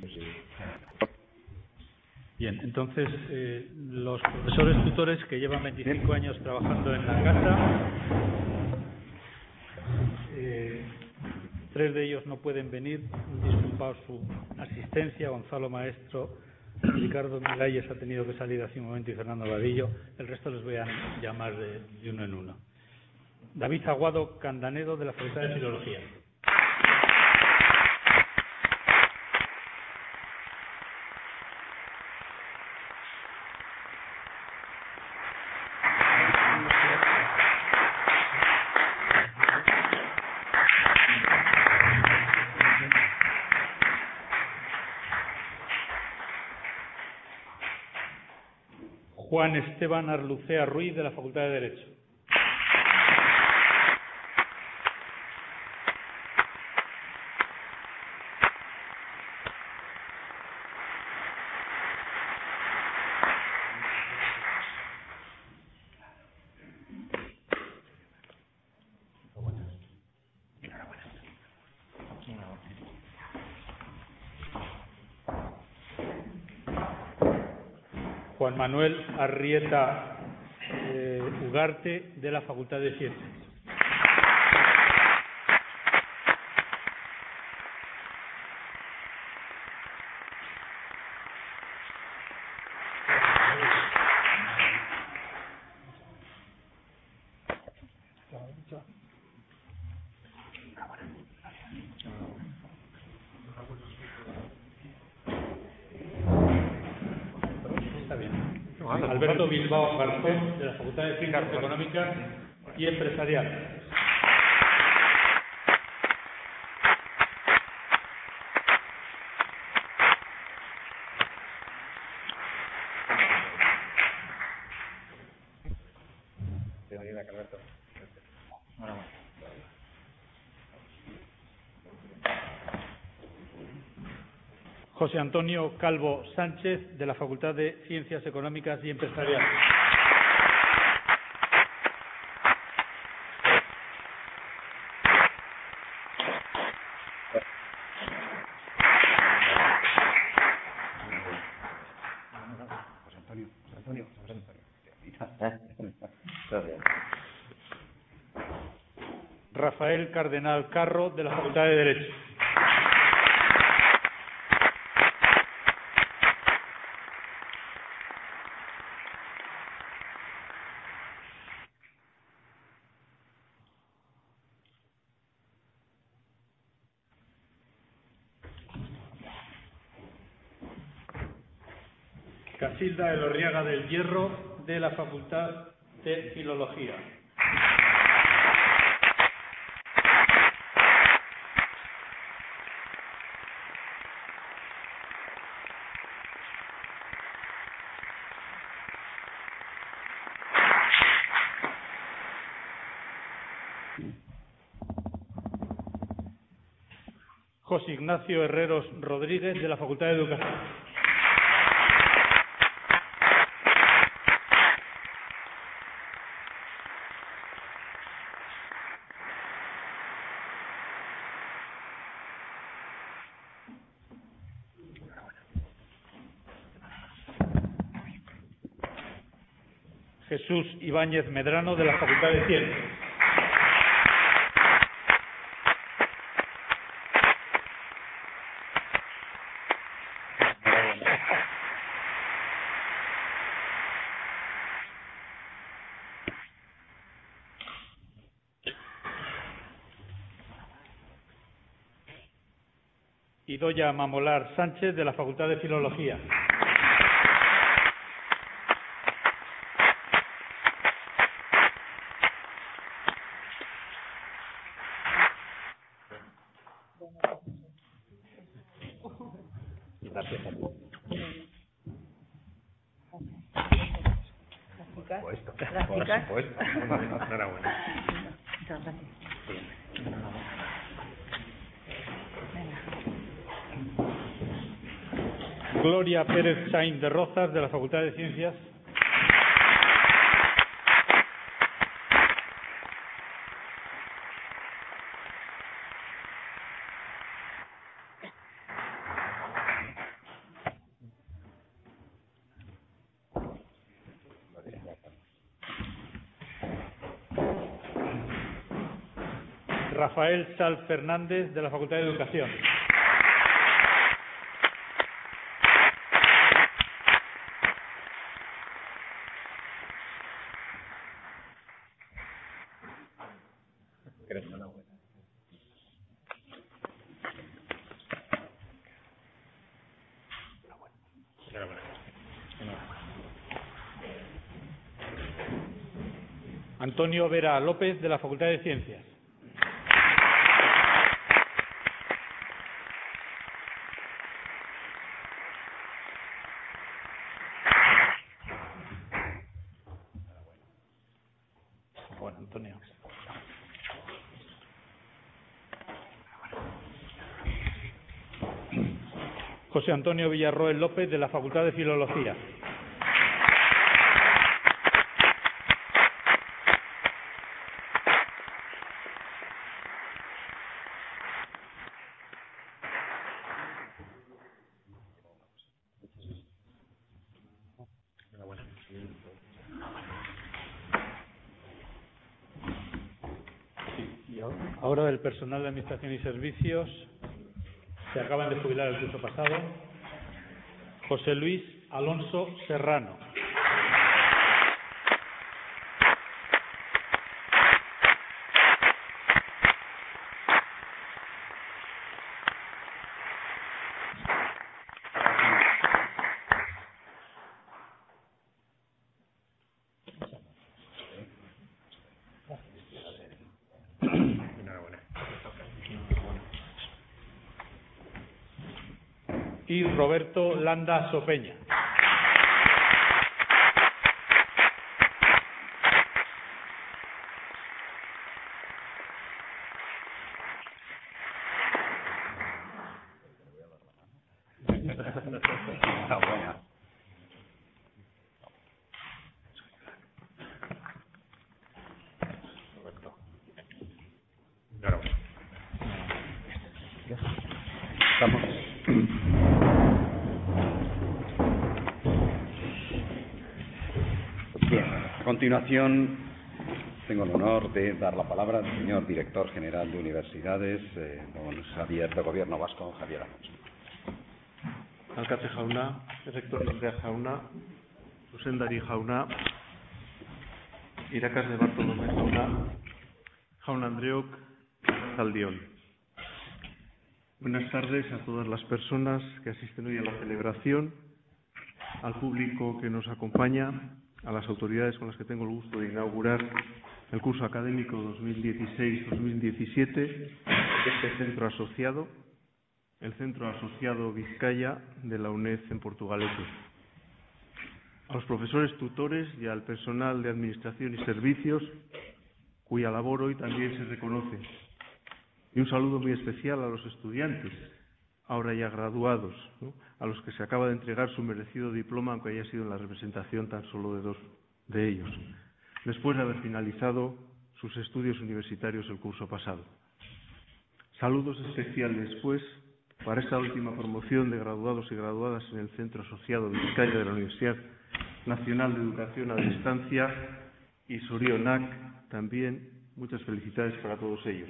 Bien, entonces, eh, los profesores tutores que llevan veinticinco años trabajando en la casa, eh, tres de ellos no pueden venir, disculpaos su asistencia. Gonzalo Maestro, Ricardo Miralles ha tenido que salir hace un momento, y Fernando Vadillo. El resto les voy a llamar de, de uno en uno. David Aguado Candanedo, de la Facultad de Filología. Juan Esteban Arlucea Ruiz, de la Facultad de Derecho. Juan Manuel Arrieta eh, Ugarte, de la Facultad de Ciencias. Alberto Bilbao Garzón, de la Facultad de Ciencias Económicas y Empresariales. José Antonio Calvo Sánchez, de la Facultad de Ciencias Económicas y Empresariales. José Antonio, José Antonio, José Antonio. Rafael Cardenal Carro, de la Facultad de Derecho. Casilda Elorriaga del Hierro, de la Facultad de Filología. José Ignacio Herreros Rodríguez, de la Facultad de Educación. Jesús Ibáñez Medrano, de la Facultad de Ciencias. Idoia Mamolar Sánchez, de la Facultad de Filología. Por supuesto. Enhorabuena. Muchas gracias. Gloria Pérez Sainz de Rozas, de la Facultad de Ciencias. Rafael Sal Fernández, de la Facultad de Educación. Antonio Vera López, de la Facultad de Ciencias. Bueno, Antonio. José Antonio Villarroel López, de la Facultad de Filología. Ahora del personal de Administración y Servicios se acaban de jubilar el curso pasado. José Luis Alonso Serrano. Y Roberto Landa Sopeña. Está buena. Roberto. Claro. Estamos. Bien, a continuación tengo el honor de dar la palabra al señor director general de Universidades, eh, don Javier de Gobierno Vasco, Javier Alonso. Alkate jauna, errektorea jauna, zuzendari jauna, irakasle Bartolome jauna, jaun Andreok, Zaldión. Buenas tardes a todas las personas que asisten hoy a la celebración, al público que nos acompaña, a las autoridades con las que tengo el gusto de inaugurar el curso académico dos mil dieciséis dos mil diecisiete de este centro asociado, el Centro Asociado Vizcaya de la UNED en Portugalete. A los profesores tutores y al personal de Administración y Servicios, cuya labor hoy también se reconoce. Y un saludo muy especial a los estudiantes, ahora ya graduados, ¿no?, a los que se acaba de entregar su merecido diploma, aunque haya sido en la representación tan solo de dos de ellos, después de haber finalizado sus estudios universitarios el curso pasado. Saludos especiales, pues, para esta última promoción de graduados y graduadas en el Centro Asociado Vizcaya de la Universidad Nacional de Educación a Distancia y Sorionak, también muchas felicidades para todos ellos.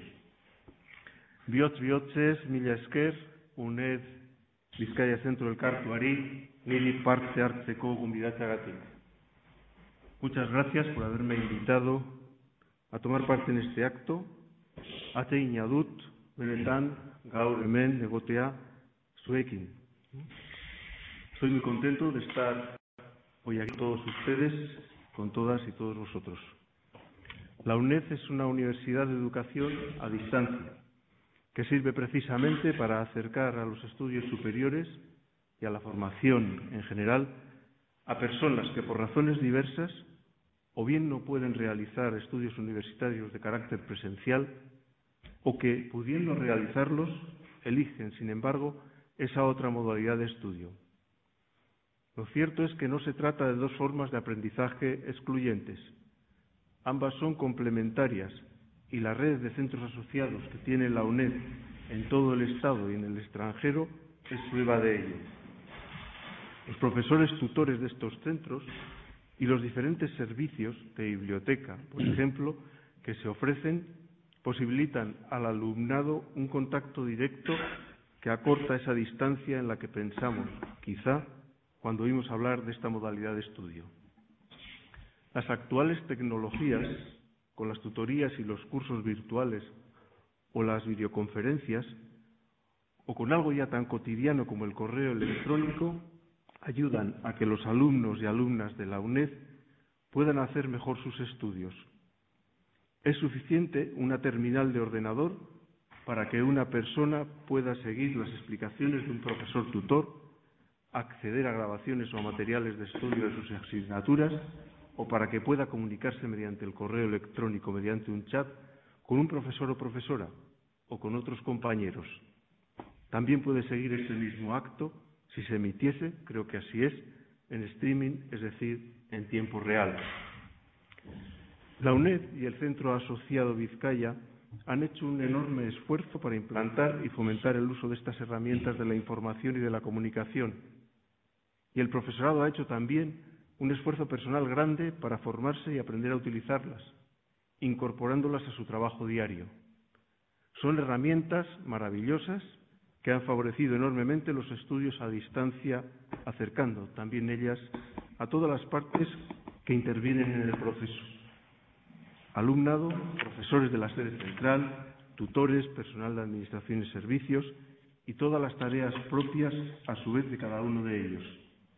Bihotz bihotzez, mila esker, UNED Vizcaya Zentro elkartuari, niri parte hartzeko gonbidatzeagatik. Muchas gracias por haberme invitado a tomar parte en este acto. Atsegina dut, benetan, gaur hemen egotea zuekin. Estoy muy contento de estar hoy aquí con todos ustedes, con todas y todos vosotros. La UNED es una universidad de educación a distancia, que sirve precisamente para acercar a los estudios superiores y a la formación en general a personas que por razones diversas o bien no pueden realizar estudios universitarios de carácter presencial o que, pudiendo realizarlos, eligen, sin embargo, esa otra modalidad de estudio. Lo cierto es que no se trata de dos formas de aprendizaje excluyentes. Ambas son complementarias y la red de centros asociados que tiene la UNED en todo el Estado y en el extranjero es prueba de ello. Los profesores tutores de estos centros y los diferentes servicios de biblioteca, por ejemplo, que se ofrecen, posibilitan al alumnado un contacto directo que acorta esa distancia en la que pensamos, quizá, cuando oímos hablar de esta modalidad de estudio. Las actuales tecnologías, con las tutorías y los cursos virtuales o las videoconferencias, o con algo ya tan cotidiano como el correo electrónico, ayudan a que los alumnos y alumnas de la UNED puedan hacer mejor sus estudios. Es suficiente una terminal de ordenador para que una persona pueda seguir las explicaciones de un profesor tutor, acceder a grabaciones o a materiales de estudio de sus asignaturas, o para que pueda comunicarse mediante el correo electrónico, mediante un chat, con un profesor o profesora o con otros compañeros. También puede seguir este mismo acto, si se emitiese, creo que así es, en streaming, es decir, en tiempo real. La UNED y el Centro Asociado Vizcaya han hecho un enorme esfuerzo para implantar y fomentar el uso de estas herramientas de la información y de la comunicación. Y el profesorado ha hecho también un esfuerzo personal grande para formarse y aprender a utilizarlas, incorporándolas a su trabajo diario. Son herramientas maravillosas que han favorecido enormemente los estudios a distancia, acercando también ellas a todas las partes que intervienen en el proceso. Alumnado, profesores de la sede central, tutores, personal de administración y servicios y todas las tareas propias a su vez de cada uno de ellos.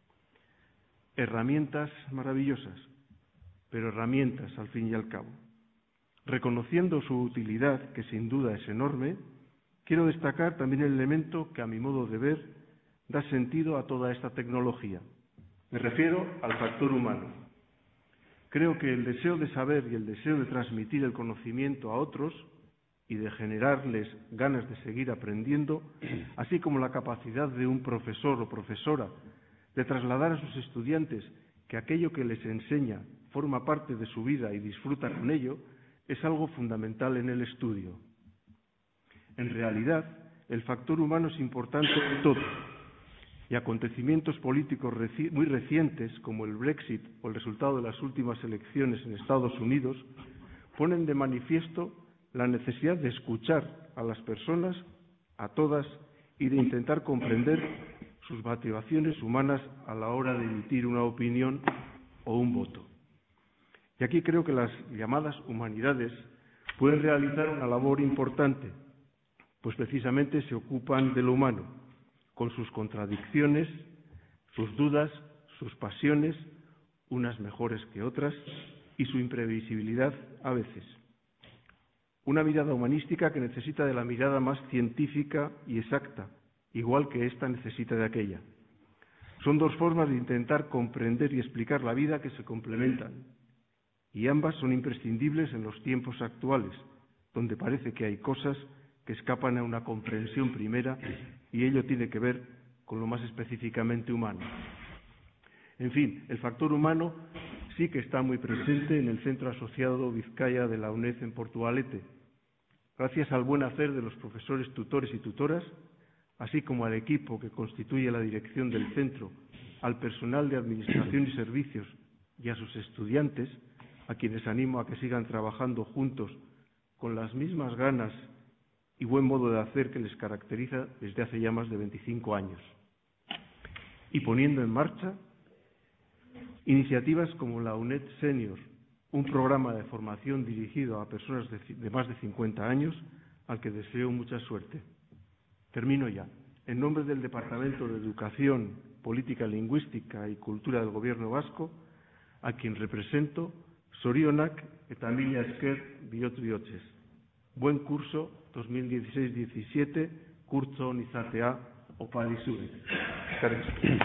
Herramientas maravillosas, pero herramientas al fin y al cabo. Reconociendo su utilidad, que sin duda es enorme, quiero destacar también el elemento que, a mi modo de ver, da sentido a toda esta tecnología. Me refiero al factor humano. Creo que el deseo de saber y el deseo de transmitir el conocimiento a otros y de generarles ganas de seguir aprendiendo, así como la capacidad de un profesor o profesora de trasladar a sus estudiantes que aquello que les enseña forma parte de su vida y disfruta con ello, es algo fundamental en el estudio. En realidad, el factor humano es importante en todo, y acontecimientos políticos reci- muy recientes, como el Brexit o el resultado de las últimas elecciones en Estados Unidos, ponen de manifiesto la necesidad de escuchar a las personas, a todas, y de intentar comprender sus motivaciones humanas a la hora de emitir una opinión o un voto. Y aquí creo que las llamadas humanidades pueden realizar una labor importante, pues precisamente se ocupan de lo humano, con sus contradicciones, sus dudas, sus pasiones, unas mejores que otras, y su imprevisibilidad a veces. Una mirada humanística que necesita de la mirada más científica y exacta, igual que ésta necesita de aquella. Son dos formas de intentar comprender y explicar la vida que se complementan, y ambas son imprescindibles en los tiempos actuales, donde parece que hay cosas que escapan a una comprensión primera y ello tiene que ver con lo más específicamente humano. En fin, el factor humano sí que está muy presente en el Centro Asociado Vizcaya de la UNED en Portugalete, gracias al buen hacer de los profesores, tutores y tutoras, así como al equipo que constituye la dirección del centro, al personal de administración y servicios y a sus estudiantes, a quienes animo a que sigan trabajando juntos con las mismas ganas y buen modo de hacer que les caracteriza desde hace ya más de veinticinco años. Y poniendo en marcha iniciativas como la UNED Senior, un programa de formación dirigido a personas de, de más de cincuenta años, al que deseo mucha suerte. Termino ya. En nombre del Departamento de Educación, Política Lingüística y Cultura del Gobierno Vasco, a quien represento, Zorionak eta mila esker bihotz bihotzez. Buen curso dos mil dieciséis diecisiete, kurtzo on izatea opa dizuet. Eskerrik asko.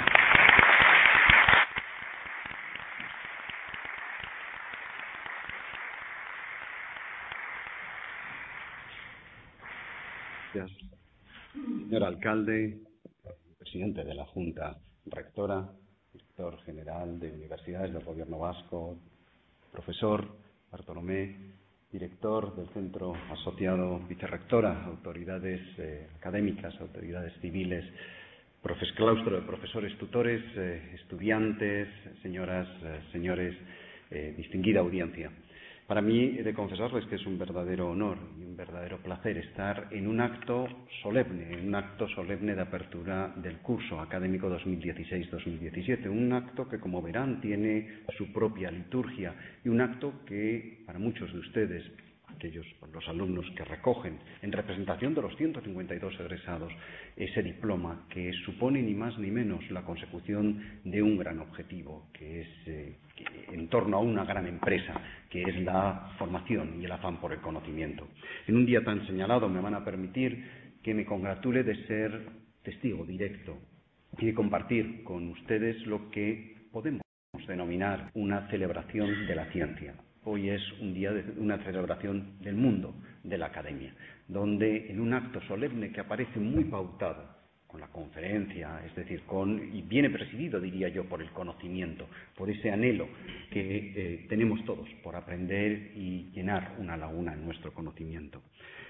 Gracias. Señor alcalde, presidente de la Junta Rectora, director general de Universidades del Gobierno Vasco, profesor Bartolomé, director del Centro Asociado Vicerrectora, autoridades eh, académicas, autoridades civiles, profes, claustro de profesores, tutores, eh, estudiantes, señoras, eh, señores, eh, distinguida audiencia. Para mí, he de confesarles que es un verdadero honor y un verdadero placer estar en un acto solemne, en un acto solemne de apertura del curso académico dos mil dieciséis dos mil diecisiete, un acto que, como verán, tiene su propia liturgia y un acto que, para muchos de ustedes, aquellos, los alumnos que recogen en representación de los ciento cincuenta y dos egresados ese diploma que supone ni más ni menos la consecución de un gran objetivo, que es eh, que, en torno a una gran empresa, que es la formación y el afán por el conocimiento. En un día tan señalado me van a permitir que me congratule de ser testigo directo y de compartir con ustedes lo que podemos denominar una celebración de la ciencia. Hoy es un día de una celebración del mundo de la academia, donde en un acto solemne que aparece muy pautado con la conferencia, es decir, con y viene presidido, diría yo, por el conocimiento, por ese anhelo que eh, tenemos todos por aprender y llenar una laguna en nuestro conocimiento.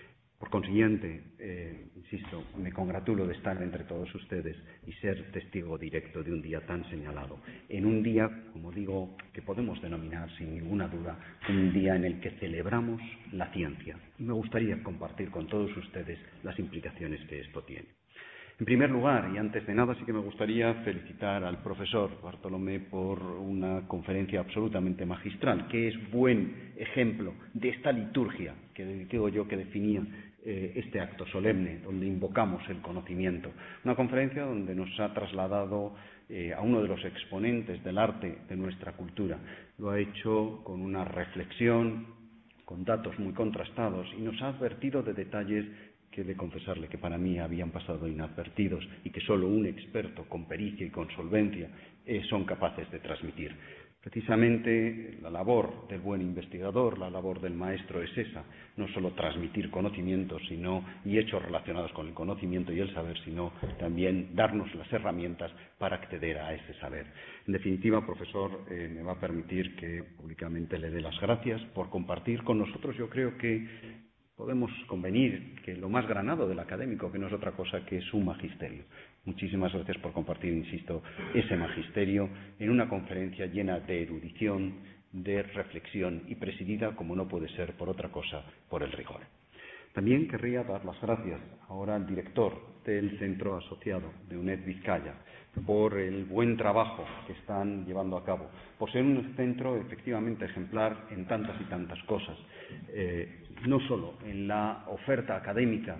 Por consiguiente, eh, insisto, me congratulo de estar entre todos ustedes y ser testigo directo de un día tan señalado. En un día, como digo, que podemos denominar sin ninguna duda un día en el que celebramos la ciencia. Y me gustaría compartir con todos ustedes las implicaciones que esto tiene. En primer lugar, y antes de nada, sí que me gustaría felicitar al profesor Bartolomé por una conferencia absolutamente magistral, que es buen ejemplo de esta liturgia que digo yo que definía eh, este acto solemne, donde invocamos el conocimiento. Una conferencia donde nos ha trasladado eh, a uno de los exponentes del arte de nuestra cultura. Lo ha hecho con una reflexión, con datos muy contrastados, y nos ha advertido de detalles que he de confesarle que para mí habían pasado inadvertidos y que solo un experto con pericia y con solvencia eh, son capaces de transmitir. Precisamente la labor del buen investigador, la labor del maestro es esa, no solo transmitir conocimientos sino, y hechos relacionados con el conocimiento y el saber, sino también darnos las herramientas para acceder a ese saber. En definitiva, profesor, eh, me va a permitir que públicamente le dé las gracias por compartir con nosotros. Yo creo que podemos convenir que lo más granado del académico, que no es otra cosa que su magisterio. Muchísimas gracias por compartir, insisto, ese magisterio en una conferencia llena de erudición, de reflexión y presidida, como no puede ser por otra cosa, por el rigor. También querría dar las gracias ahora al director del centro asociado de UNED Vizcaya por el buen trabajo que están llevando a cabo, por ser un centro efectivamente ejemplar en tantas y tantas cosas, eh, no solo en la oferta académica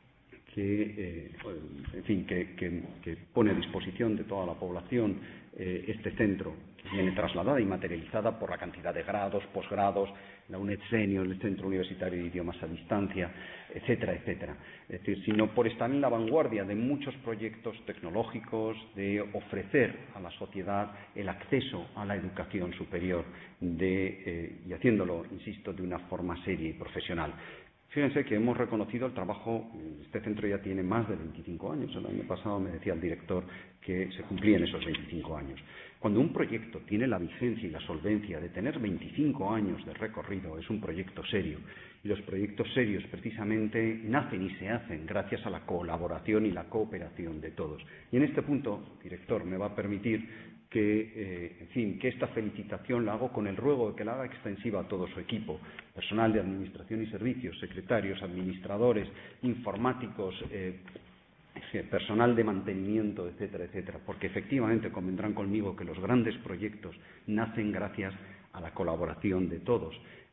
que, eh, en fin, que, que, que pone a disposición de toda la población eh, este centro, que viene trasladada y materializada por la cantidad de grados, posgrados, la UNED Senior, el Centro Universitario de Idiomas a Distancia, etcétera, etcétera. Es decir, sino por estar en la vanguardia de muchos proyectos tecnológicos, de ofrecer a la sociedad el acceso a la educación superior de, eh, y haciéndolo, insisto, de una forma seria y profesional. Fíjense que hemos reconocido el trabajo, este centro ya tiene más de veinticinco años, el año pasado me decía el director que se cumplían esos veinticinco años. Cuando un proyecto tiene la vigencia y la solvencia de tener veinticinco años de recorrido, es un proyecto serio. Y los proyectos serios precisamente nacen y se hacen gracias a la colaboración y la cooperación de todos. Y en este punto, director, me va a permitir que, eh, en fin, que esta felicitación la hago con el ruego de que la haga extensiva a todo su equipo, personal de administración y servicios, secretarios, administradores, informáticos, eh, personal de mantenimiento, etcétera, etcétera, porque efectivamente convendrán conmigo que los grandes proyectos nacen gracias a la colaboración de todos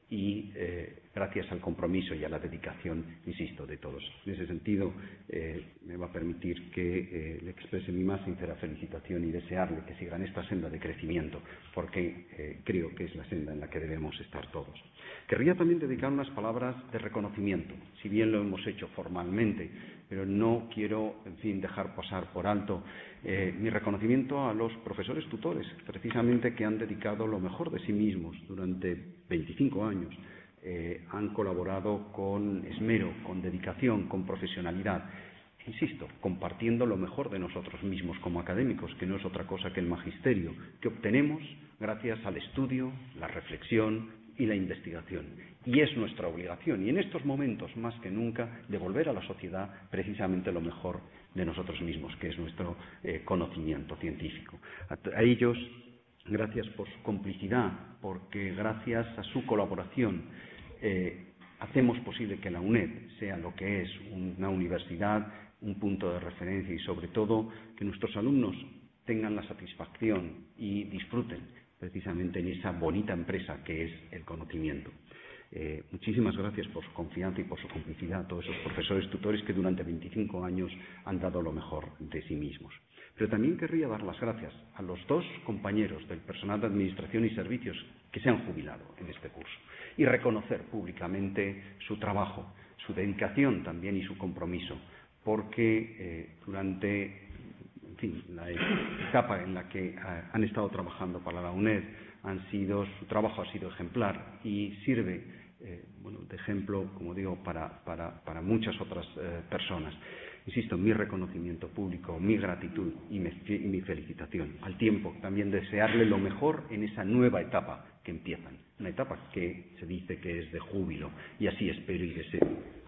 y eh, gracias al compromiso y a la dedicación, insisto, de todos. En ese sentido, eh, me va a permitir que eh, le exprese mi más sincera felicitación y desearle que siga en esta senda de crecimiento, porque eh, creo que es la senda en la que debemos estar todos. Querría también dedicar unas palabras de reconocimiento, si bien lo hemos hecho formalmente, pero no quiero, en fin, dejar pasar por alto eh, mi reconocimiento a los profesores tutores, precisamente que han dedicado lo mejor de sí mismos durante veinticinco años. Eh, han colaborado con esmero, con dedicación, con profesionalidad. Insisto, compartiendo lo mejor de nosotros mismos como académicos, que no es otra cosa que el magisterio, que obtenemos gracias al estudio, la reflexión y la investigación. Y es nuestra obligación, y en estos momentos más que nunca, devolver a la sociedad precisamente lo mejor de nosotros mismos, que es nuestro eh, conocimiento científico. A, a ellos, gracias por su complicidad, porque gracias a su colaboración eh, hacemos posible que la UNED sea lo que es una universidad, un punto de referencia y sobre todo que nuestros alumnos tengan la satisfacción y disfruten precisamente en esa bonita empresa que es el conocimiento. Eh, muchísimas gracias por su confianza y por su complicidad a todos esos profesores tutores que durante veinticinco años han dado lo mejor de sí mismos. Pero también querría dar las gracias a los dos compañeros del personal de Administración y Servicios que se han jubilado en este curso y reconocer públicamente su trabajo, su dedicación también y su compromiso, porque eh, durante en fin, la etapa en la que han estado trabajando para la UNED han sido, su trabajo ha sido ejemplar y sirve eh, bueno, de ejemplo, como digo, para, para, para muchas otras eh, personas. Insisto, mi reconocimiento público, mi gratitud y mi, y mi felicitación. Al tiempo, también desearle lo mejor en esa nueva etapa que empiezan. Una etapa que se dice que es de júbilo, y así espero y deseo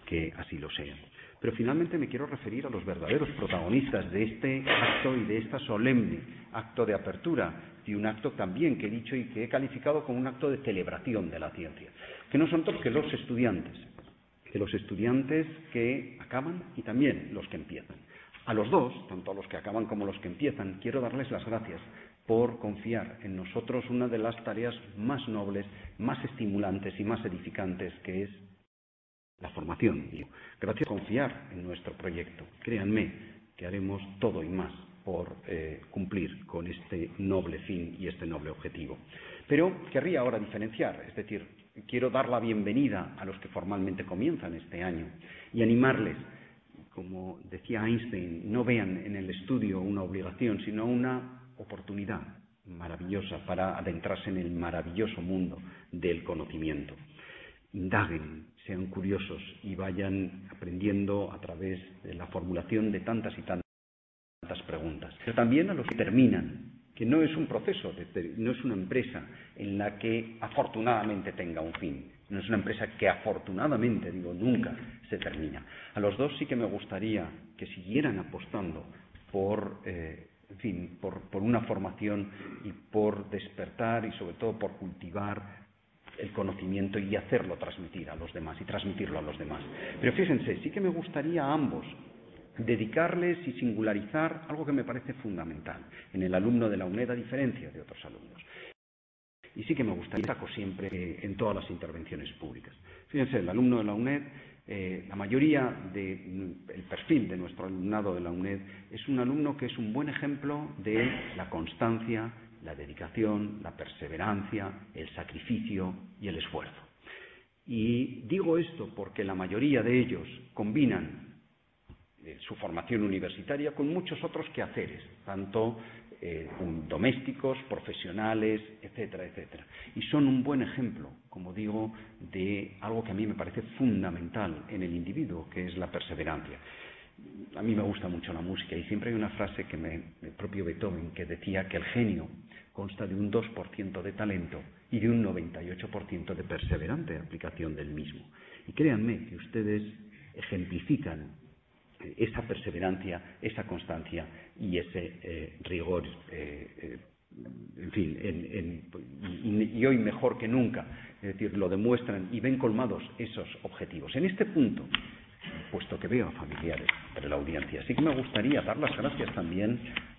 que así lo sean. Pero finalmente me quiero referir a los verdaderos protagonistas de este acto y de esta solemne acto de apertura, y un acto también que he dicho y que he calificado como un acto de celebración de la ciencia, que no son otros que los estudiantes, que los estudiantes que acaban y también los que empiezan. A los dos, tanto a los que acaban como a los que empiezan, quiero darles las gracias por confiar en nosotros una de las tareas más nobles, más estimulantes y más edificantes, que es la formación. Gracias por confiar en nuestro proyecto. Créanme que haremos todo y más por eh, cumplir con este noble fin y este noble objetivo. Pero querría ahora diferenciar, es decir, quiero dar la bienvenida a los que formalmente comienzan este año y animarles, como decía Einstein, no vean en el estudio una obligación, sino una oportunidad maravillosa para adentrarse en el maravilloso mundo del conocimiento. Indaguen, sean curiosos y vayan aprendiendo a través de la formulación de tantas y tantas preguntas. Pero también a los que terminan, que no es un proceso, no es una empresa en la que afortunadamente tenga un fin, no es una empresa que afortunadamente, digo, nunca se termina. A los dos sí que me gustaría que siguieran apostando por, eh, en fin, por, por una formación y por despertar y sobre todo por cultivar el conocimiento y hacerlo transmitir a los demás y transmitirlo a los demás. Pero fíjense, sí que me gustaría a ambos dedicarles y singularizar algo que me parece fundamental en el alumno de la UNED, a diferencia de otros alumnos. Y sí que me gustaría saco siempre eh, en todas las intervenciones públicas. Fíjense, el alumno de la UNED, eh, la mayoría del perfil de nuestro alumnado de la UNED es un alumno que es un buen ejemplo de la constancia, la dedicación, la perseverancia, el sacrificio y el esfuerzo. Y digo esto porque la mayoría de ellos combinan eh, su formación universitaria con muchos otros quehaceres, tanto eh, domésticos, profesionales, etcétera, etcétera. Y son un buen ejemplo, como digo, de algo que a mí me parece fundamental en el individuo, que es la perseverancia. A mí me gusta mucho la música y siempre hay una frase que me, el propio Beethoven, que decía que el genio consta de un dos por ciento de talento y de un noventa y ocho por ciento de perseverante aplicación del mismo. Y créanme que ustedes ejemplifican esa perseverancia, esa constancia y ese eh, rigor, eh, eh, en fin, en, en, y, y hoy mejor que nunca, es decir, lo demuestran y ven colmados esos objetivos. En este punto, puesto que veo a familiares entre la audiencia, sí que me gustaría dar las gracias también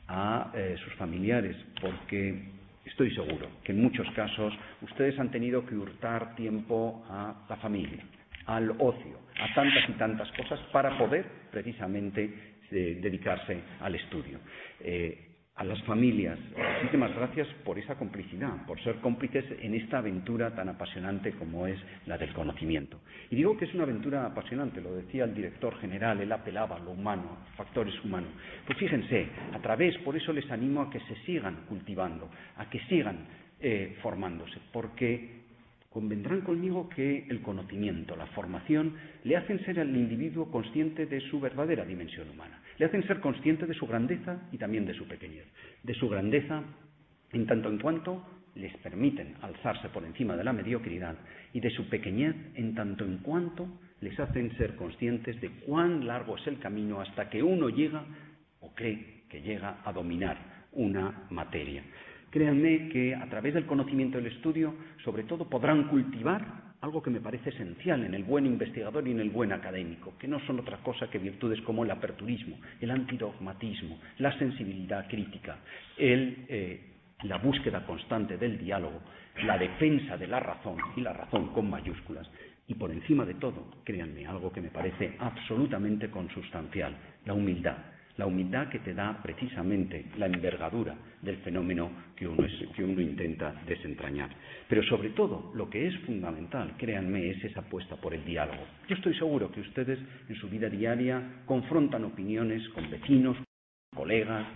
a eh, sus familiares, porque estoy seguro que en muchos casos ustedes han tenido que hurtar tiempo a la familia, al ocio, a tantas y tantas cosas para poder precisamente eh, dedicarse al estudio. Eh, a las familias, muchísimas gracias por esa complicidad, por ser cómplices en esta aventura tan apasionante como es la del conocimiento. Y digo que es una aventura apasionante, lo decía el director general, él apelaba a lo humano, a factores humanos. Pues fíjense, a través, por eso les animo a que se sigan cultivando, a que sigan eh, formándose, porque convendrán conmigo que el conocimiento, la formación, le hacen ser al individuo consciente de su verdadera dimensión humana. Le hacen ser consciente de su grandeza y también de su pequeñez. De su grandeza en tanto en cuanto les permiten alzarse por encima de la mediocridad, y de su pequeñez en tanto en cuanto les hacen ser conscientes de cuán largo es el camino hasta que uno llega o cree que llega a dominar una materia. Créanme que a través del conocimiento y el estudio, sobre todo, podrán cultivar algo que me parece esencial en el buen investigador y en el buen académico, que no son otra cosa que virtudes como el aperturismo, el antidogmatismo, la sensibilidad crítica, el, eh, la búsqueda constante del diálogo, la defensa de la razón, y la razón con mayúsculas, y por encima de todo, créanme, algo que me parece absolutamente consustancial, la humildad. La humildad que te da precisamente la envergadura del fenómeno que uno, es, que uno intenta desentrañar. Pero sobre todo, lo que es fundamental, créanme, es esa apuesta por el diálogo. Yo estoy seguro que ustedes en su vida diaria confrontan opiniones con vecinos, colegas,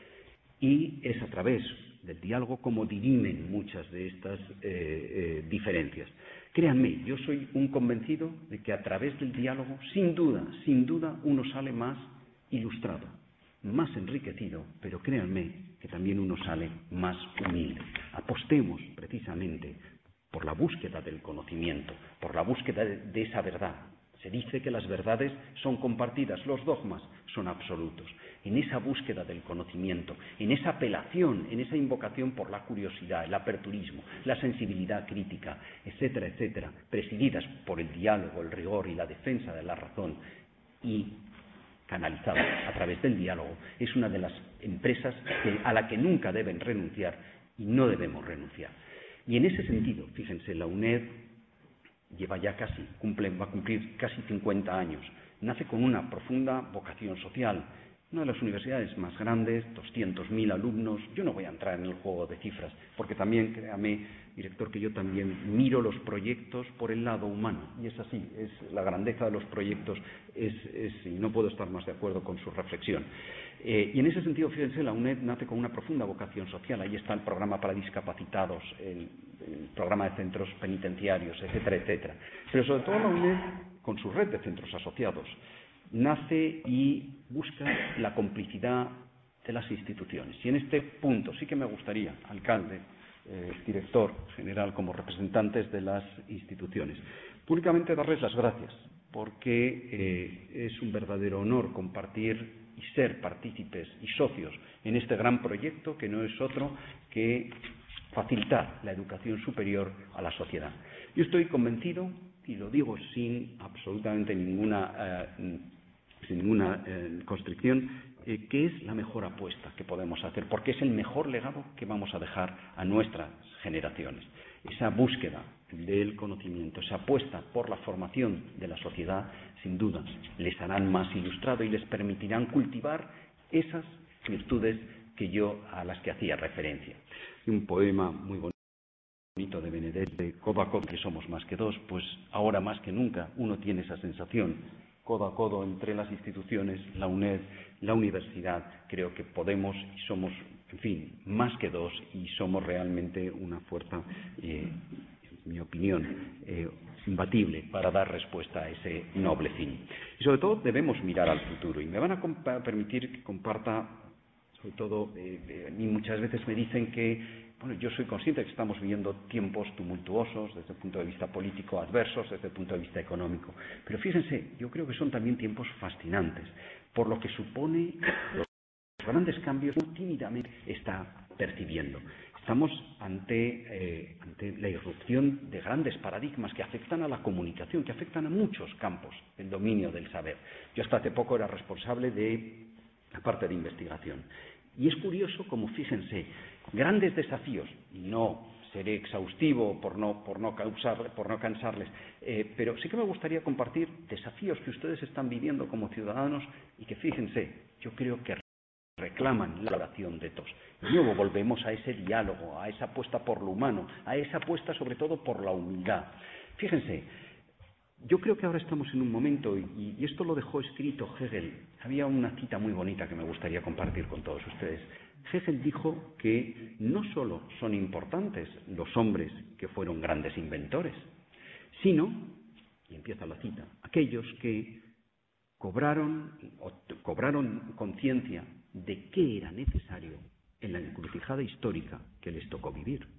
y es a través del diálogo como dirimen muchas de estas eh, eh, diferencias. Créanme, yo soy un convencido de que a través del diálogo, sin duda, sin duda, uno sale más ilustrado, más enriquecido, pero créanme que también uno sale más humilde. Apostemos precisamente por la búsqueda del conocimiento, por la búsqueda de, de esa verdad, Se dice que las verdades son compartidas, los dogmas son absolutos. En esa búsqueda del conocimiento, en esa apelación, en esa invocación por la curiosidad, el aperturismo, la sensibilidad crítica, etcétera, etcétera, presididas por el diálogo, el rigor y la defensa de la razón y canalizadas a través del diálogo, es una de las empresas que, a la que nunca deben renunciar y no debemos renunciar. Y en ese sentido, fíjense, la UNED lleva ya casi, cumple, va a cumplir casi cincuenta años. Nace con una profunda vocación social. Una de las universidades más grandes, doscientos mil alumnos. Yo no voy a entrar en el juego de cifras, porque también, créame, director, que yo también miro los proyectos por el lado humano. Y es así, es la grandeza de los proyectos, es, es, y no puedo estar más de acuerdo con su reflexión. Eh, y en ese sentido, fíjense, la UNED nace con una profunda vocación social. Ahí está el programa para discapacitados, el, el programa de centros penitenciarios, etcétera, etcétera. Pero sobre todo la UNED, con su red de centros asociados, nace y busca la complicidad de las instituciones. Y en este punto sí que me gustaría, alcalde, eh, director general, como representantes de las instituciones, públicamente darles las gracias, porque eh, es un verdadero honor compartir y ser partícipes y socios en este gran proyecto, que no es otro que facilitar la educación superior a la sociedad. Yo estoy convencido, y lo digo sin absolutamente ninguna, eh, sin ninguna eh, constricción, eh, que es la mejor apuesta que podemos hacer, porque es el mejor legado que vamos a dejar a nuestras generaciones. Esa búsqueda del conocimiento, esa apuesta por la formación de la sociedad, sin duda, les harán más ilustrado y les permitirán cultivar esas virtudes que yo a las que hacía referencia. Y un poema muy bonito de Benedetti, codo a codo, que somos más que dos, pues ahora más que nunca uno tiene esa sensación, codo a codo entre las instituciones, la UNED, la universidad. Creo que podemos y somos, en fin, más que dos, y somos realmente una fuerza, eh, en mi opinión, eh, imbatible para dar respuesta a ese noble fin. Y sobre todo debemos mirar al futuro, y me van a permitir que comparta, sobre todo, eh, eh, y muchas veces me dicen que, bueno, yo soy consciente de que estamos viviendo tiempos tumultuosos desde el punto de vista político, adversos desde el punto de vista económico, pero fíjense, yo creo que son también tiempos fascinantes, por lo que supone los grandes cambios que tímidamente está percibiendo. Estamos ante, eh, ante la irrupción de grandes paradigmas que afectan a la comunicación, que afectan a muchos campos del dominio del saber. Yo hasta hace poco era responsable de la parte de investigación. Y es curioso como, fíjense, grandes desafíos, y no seré exhaustivo por no, por no, causar, por no cansarles, eh, pero sí que me gustaría compartir desafíos que ustedes están viviendo como ciudadanos y que, fíjense, yo creo que reclaman la oración de todos. Y luego volvemos a ese diálogo, a esa apuesta por lo humano, a esa apuesta sobre todo por la humildad. Fíjense, yo creo que ahora estamos en un momento, y, y esto lo dejó escrito Hegel, había una cita muy bonita que me gustaría compartir con todos ustedes. Hegel dijo que no solo son importantes los hombres que fueron grandes inventores, sino, y empieza la cita, aquellos que cobraron, o cobraron conciencia de qué era necesario en la encrucijada histórica que les tocó vivir.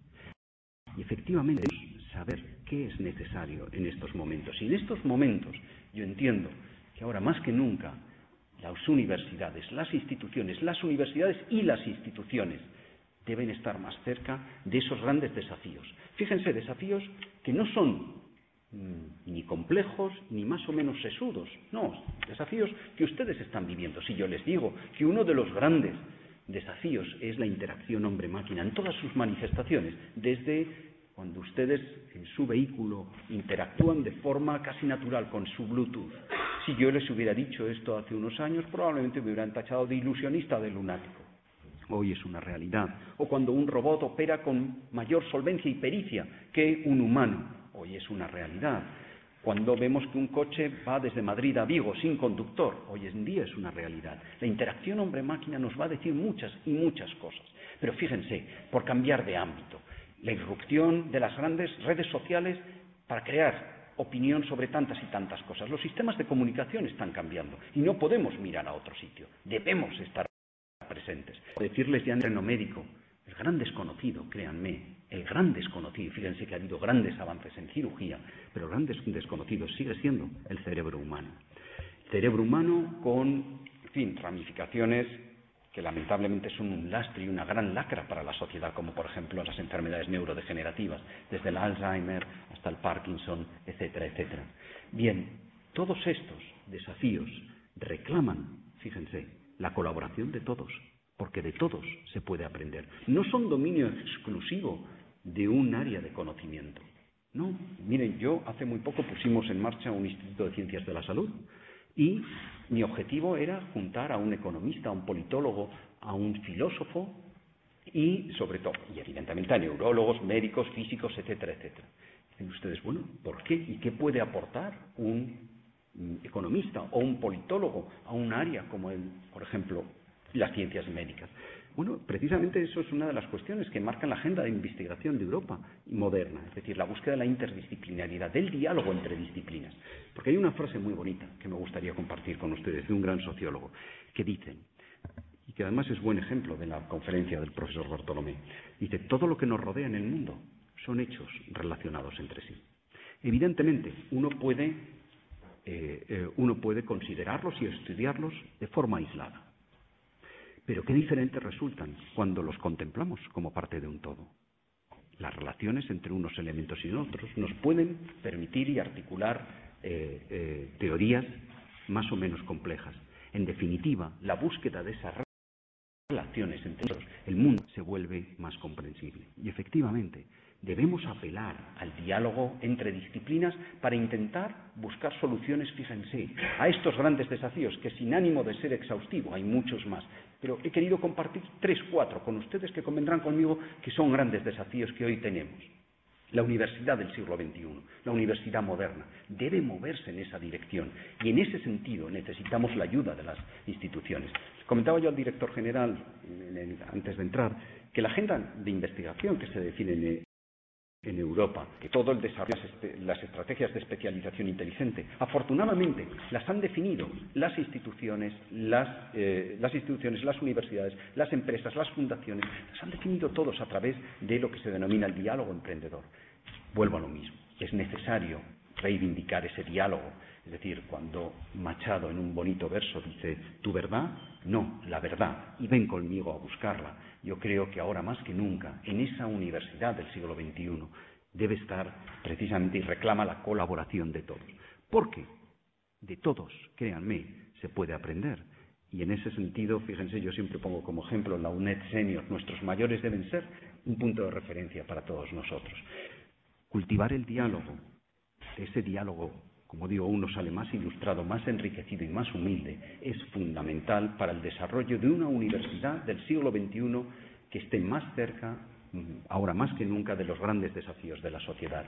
Y efectivamente, saber qué es necesario en estos momentos. Y en estos momentos yo entiendo que ahora más que nunca las universidades, las instituciones, las universidades y las instituciones deben estar más cerca de esos grandes desafíos. Fíjense, desafíos que no son mmm, ni complejos ni más o menos sesudos, no, desafíos que ustedes están viviendo. Si yo les digo que uno de los grandes desafíos es la interacción hombre-máquina en todas sus manifestaciones, desde cuando ustedes en su vehículo interactúan de forma casi natural con su Bluetooth. Si yo les hubiera dicho esto hace unos años, probablemente me hubieran tachado de ilusionista, de lunático. Hoy es una realidad. O cuando un robot opera con mayor solvencia y pericia que un humano. Hoy es una realidad. Cuando vemos que un coche va desde Madrid a Vigo sin conductor, hoy en día es una realidad. La interacción hombre-máquina nos va a decir muchas y muchas cosas. Pero fíjense, por cambiar de ámbito, la irrupción de las grandes redes sociales para crear opinión sobre tantas y tantas cosas. Los sistemas de comunicación están cambiando y no podemos mirar a otro sitio. Debemos estar presentes. Decirles ya en terreno médico, el gran desconocido, créanme, el gran desconocido, fíjense que ha habido grandes avances en cirugía, pero el gran desconocido sigue siendo el cerebro humano. Cerebro humano con, en fin, ramificaciones que lamentablemente son un lastre y una gran lacra para la sociedad, como por ejemplo las enfermedades neurodegenerativas, desde el Alzheimer hasta el Parkinson, etcétera, etcétera. Bien, todos estos desafíos reclaman, fíjense, la colaboración de todos, porque de todos se puede aprender. No son dominio exclusivo de un área de conocimiento. No, miren, yo hace muy poco pusimos en marcha un Instituto de Ciencias de la Salud y mi objetivo era juntar a un economista, a un politólogo, a un filósofo y, sobre todo, y evidentemente a neurólogos, médicos, físicos, etcétera, etcétera. Dicen ustedes, bueno, ¿por qué? ¿Y qué puede aportar un economista o un politólogo a un área como, el, por ejemplo, las ciencias médicas? Bueno, precisamente eso es una de las cuestiones que marcan la agenda de investigación de Europa moderna, es decir, la búsqueda de la interdisciplinaridad, del diálogo entre disciplinas. Porque hay una frase muy bonita que me gustaría compartir con ustedes de un gran sociólogo que dice, y que además es buen ejemplo de la conferencia del profesor Bartolomé, dice, todo lo que nos rodea en el mundo son hechos relacionados entre sí. Evidentemente, uno puede, eh, eh, uno puede considerarlos y estudiarlos de forma aislada. Pero qué diferentes resultan cuando los contemplamos como parte de un todo. Las relaciones entre unos elementos y otros nos pueden permitir y articular eh, eh, teorías más o menos complejas. En definitiva, la búsqueda de esas relaciones entre nosotros, el mundo se vuelve más comprensible. Y efectivamente, debemos apelar al diálogo entre disciplinas para intentar buscar soluciones, fíjense, a estos grandes desafíos, que sin ánimo de ser exhaustivo, hay muchos más. Pero he querido compartir tres, cuatro con ustedes que convendrán conmigo que son grandes desafíos que hoy tenemos. La universidad del siglo veintiuno, la universidad moderna, debe moverse en esa dirección y en ese sentido necesitamos la ayuda de las instituciones. Comentaba yo al director general, en el, antes de entrar, que la agenda de investigación que se define en, en Europa, que todo el desarrollo, las estrategias de especialización inteligente, afortunadamente las han definido las instituciones, las, eh, las instituciones, las universidades, las empresas, las fundaciones, las han definido todos a través de lo que se denomina el diálogo emprendedor. Vuelvo a lo mismo, es necesario reivindicar ese diálogo, es decir, cuando Machado en un bonito verso dice, ¿tu verdad? No, la verdad, y ven conmigo a buscarla. Yo creo que ahora más que nunca, en esa universidad del siglo veintiuno, debe estar precisamente y reclama la colaboración de todos. Porque de todos, créanme, se puede aprender. Y en ese sentido, fíjense, yo siempre pongo como ejemplo la UNED Senior, nuestros mayores deben ser un punto de referencia para todos nosotros. Cultivar el diálogo, ese diálogo, como digo, uno sale más ilustrado, más enriquecido y más humilde, es fundamental para el desarrollo de una universidad del siglo veintiuno que esté más cerca, ahora más que nunca, de los grandes desafíos de la sociedad,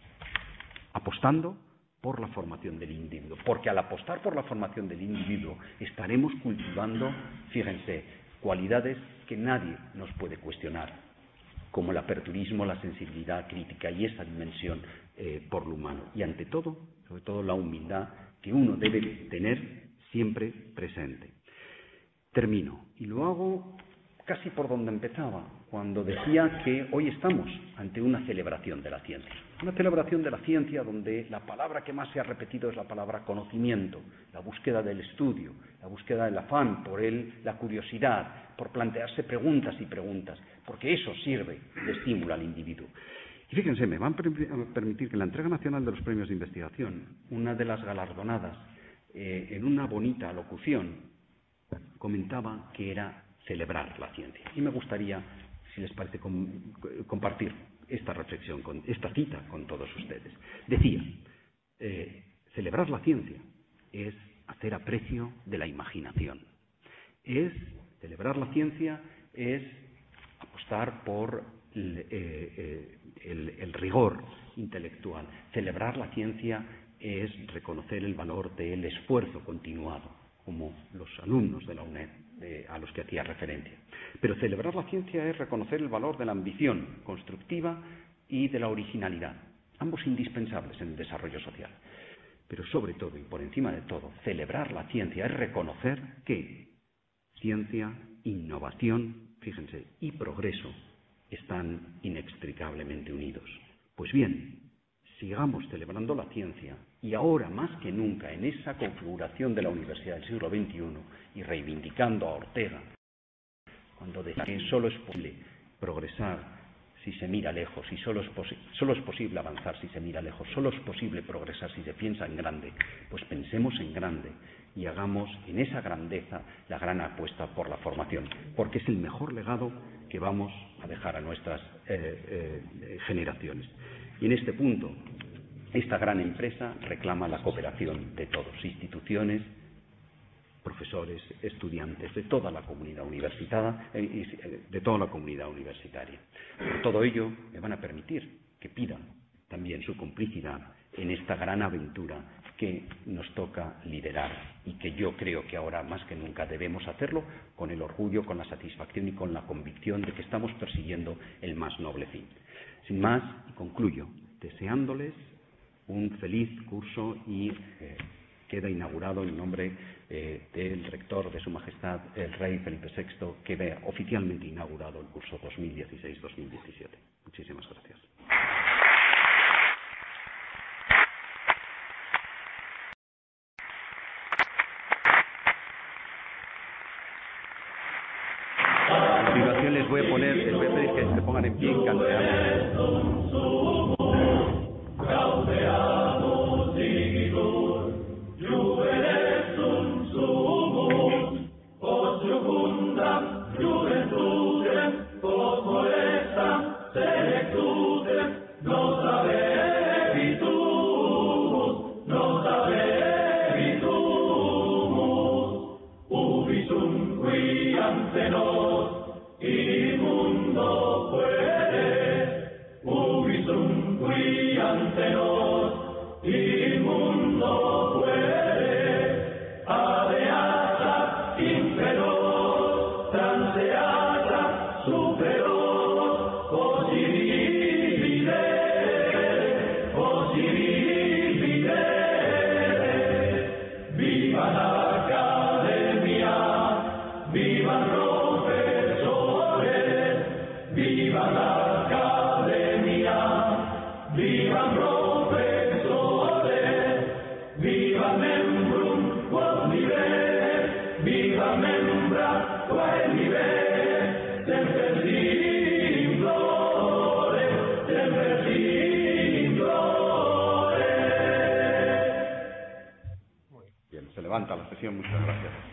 apostando por la formación del individuo, porque al apostar por la formación del individuo estaremos cultivando, fíjense, cualidades que nadie nos puede cuestionar, como el aperturismo, la sensibilidad crítica y esa dimensión eh, por lo humano. Y ante todo, sobre todo la humildad que uno debe tener siempre presente. Termino, y lo hago casi por donde empezaba, cuando decía que hoy estamos ante una celebración de la ciencia. Una celebración de la ciencia donde la palabra que más se ha repetido es la palabra conocimiento, la búsqueda del estudio, la búsqueda del afán por él, la curiosidad, por plantearse preguntas y preguntas, porque eso sirve de estímulo al individuo. Y fíjense, me van a permitir que en la entrega nacional de los premios de investigación, una de las galardonadas, eh, en una bonita locución, comentaba que era celebrar la ciencia. Y me gustaría, si les parece, com compartir esta reflexión, con, esta cita con todos ustedes. Decía, eh, celebrar la ciencia es hacer aprecio de la imaginación. Es, celebrar la ciencia es apostar por el, eh, eh, el, el rigor intelectual. Celebrar la ciencia es reconocer el valor del esfuerzo continuado, como los alumnos de la UNED, de, a los que hacía referencia. Pero celebrar la ciencia es reconocer el valor de la ambición constructiva y de la originalidad, ambos indispensables en el desarrollo social. Pero sobre todo y por encima de todo, celebrar la ciencia es reconocer que ciencia, innovación, fíjense, y progreso están inextricablemente unidos. Pues bien, sigamos celebrando la ciencia y ahora más que nunca en esa configuración de la universidad del siglo veintiuno y reivindicando a Ortega cuando decía que solo es posible progresar si se mira lejos, y solo es, solo es posible avanzar si se mira lejos, solo es posible progresar si se piensa en grande, pues pensemos en grande y hagamos en esa grandeza la gran apuesta por la formación, porque es el mejor legado que vamos a dejar a nuestras eh, eh, generaciones. Y en este punto, esta gran empresa reclama la cooperación de todos, instituciones, profesores, estudiantes, de toda la comunidad universitaria, de toda la comunidad universitaria. Por todo ello, me van a permitir que pida también su complicidad en esta gran aventura que nos toca liderar y que yo creo que ahora más que nunca debemos hacerlo con el orgullo, con la satisfacción y con la convicción de que estamos persiguiendo el más noble fin. Sin más, concluyo deseándoles un feliz curso y eh, queda inaugurado en nombre eh, del rector de Su Majestad el Rey Felipe sexto, que ve oficialmente inaugurado el curso dos mil dieciséis dos mil diecisiete. Muchísimas gracias. A continuación les voy a poner, les voy a pedir que se pongan en pie y canten. Bien, se levanta la sesión. Muchas gracias.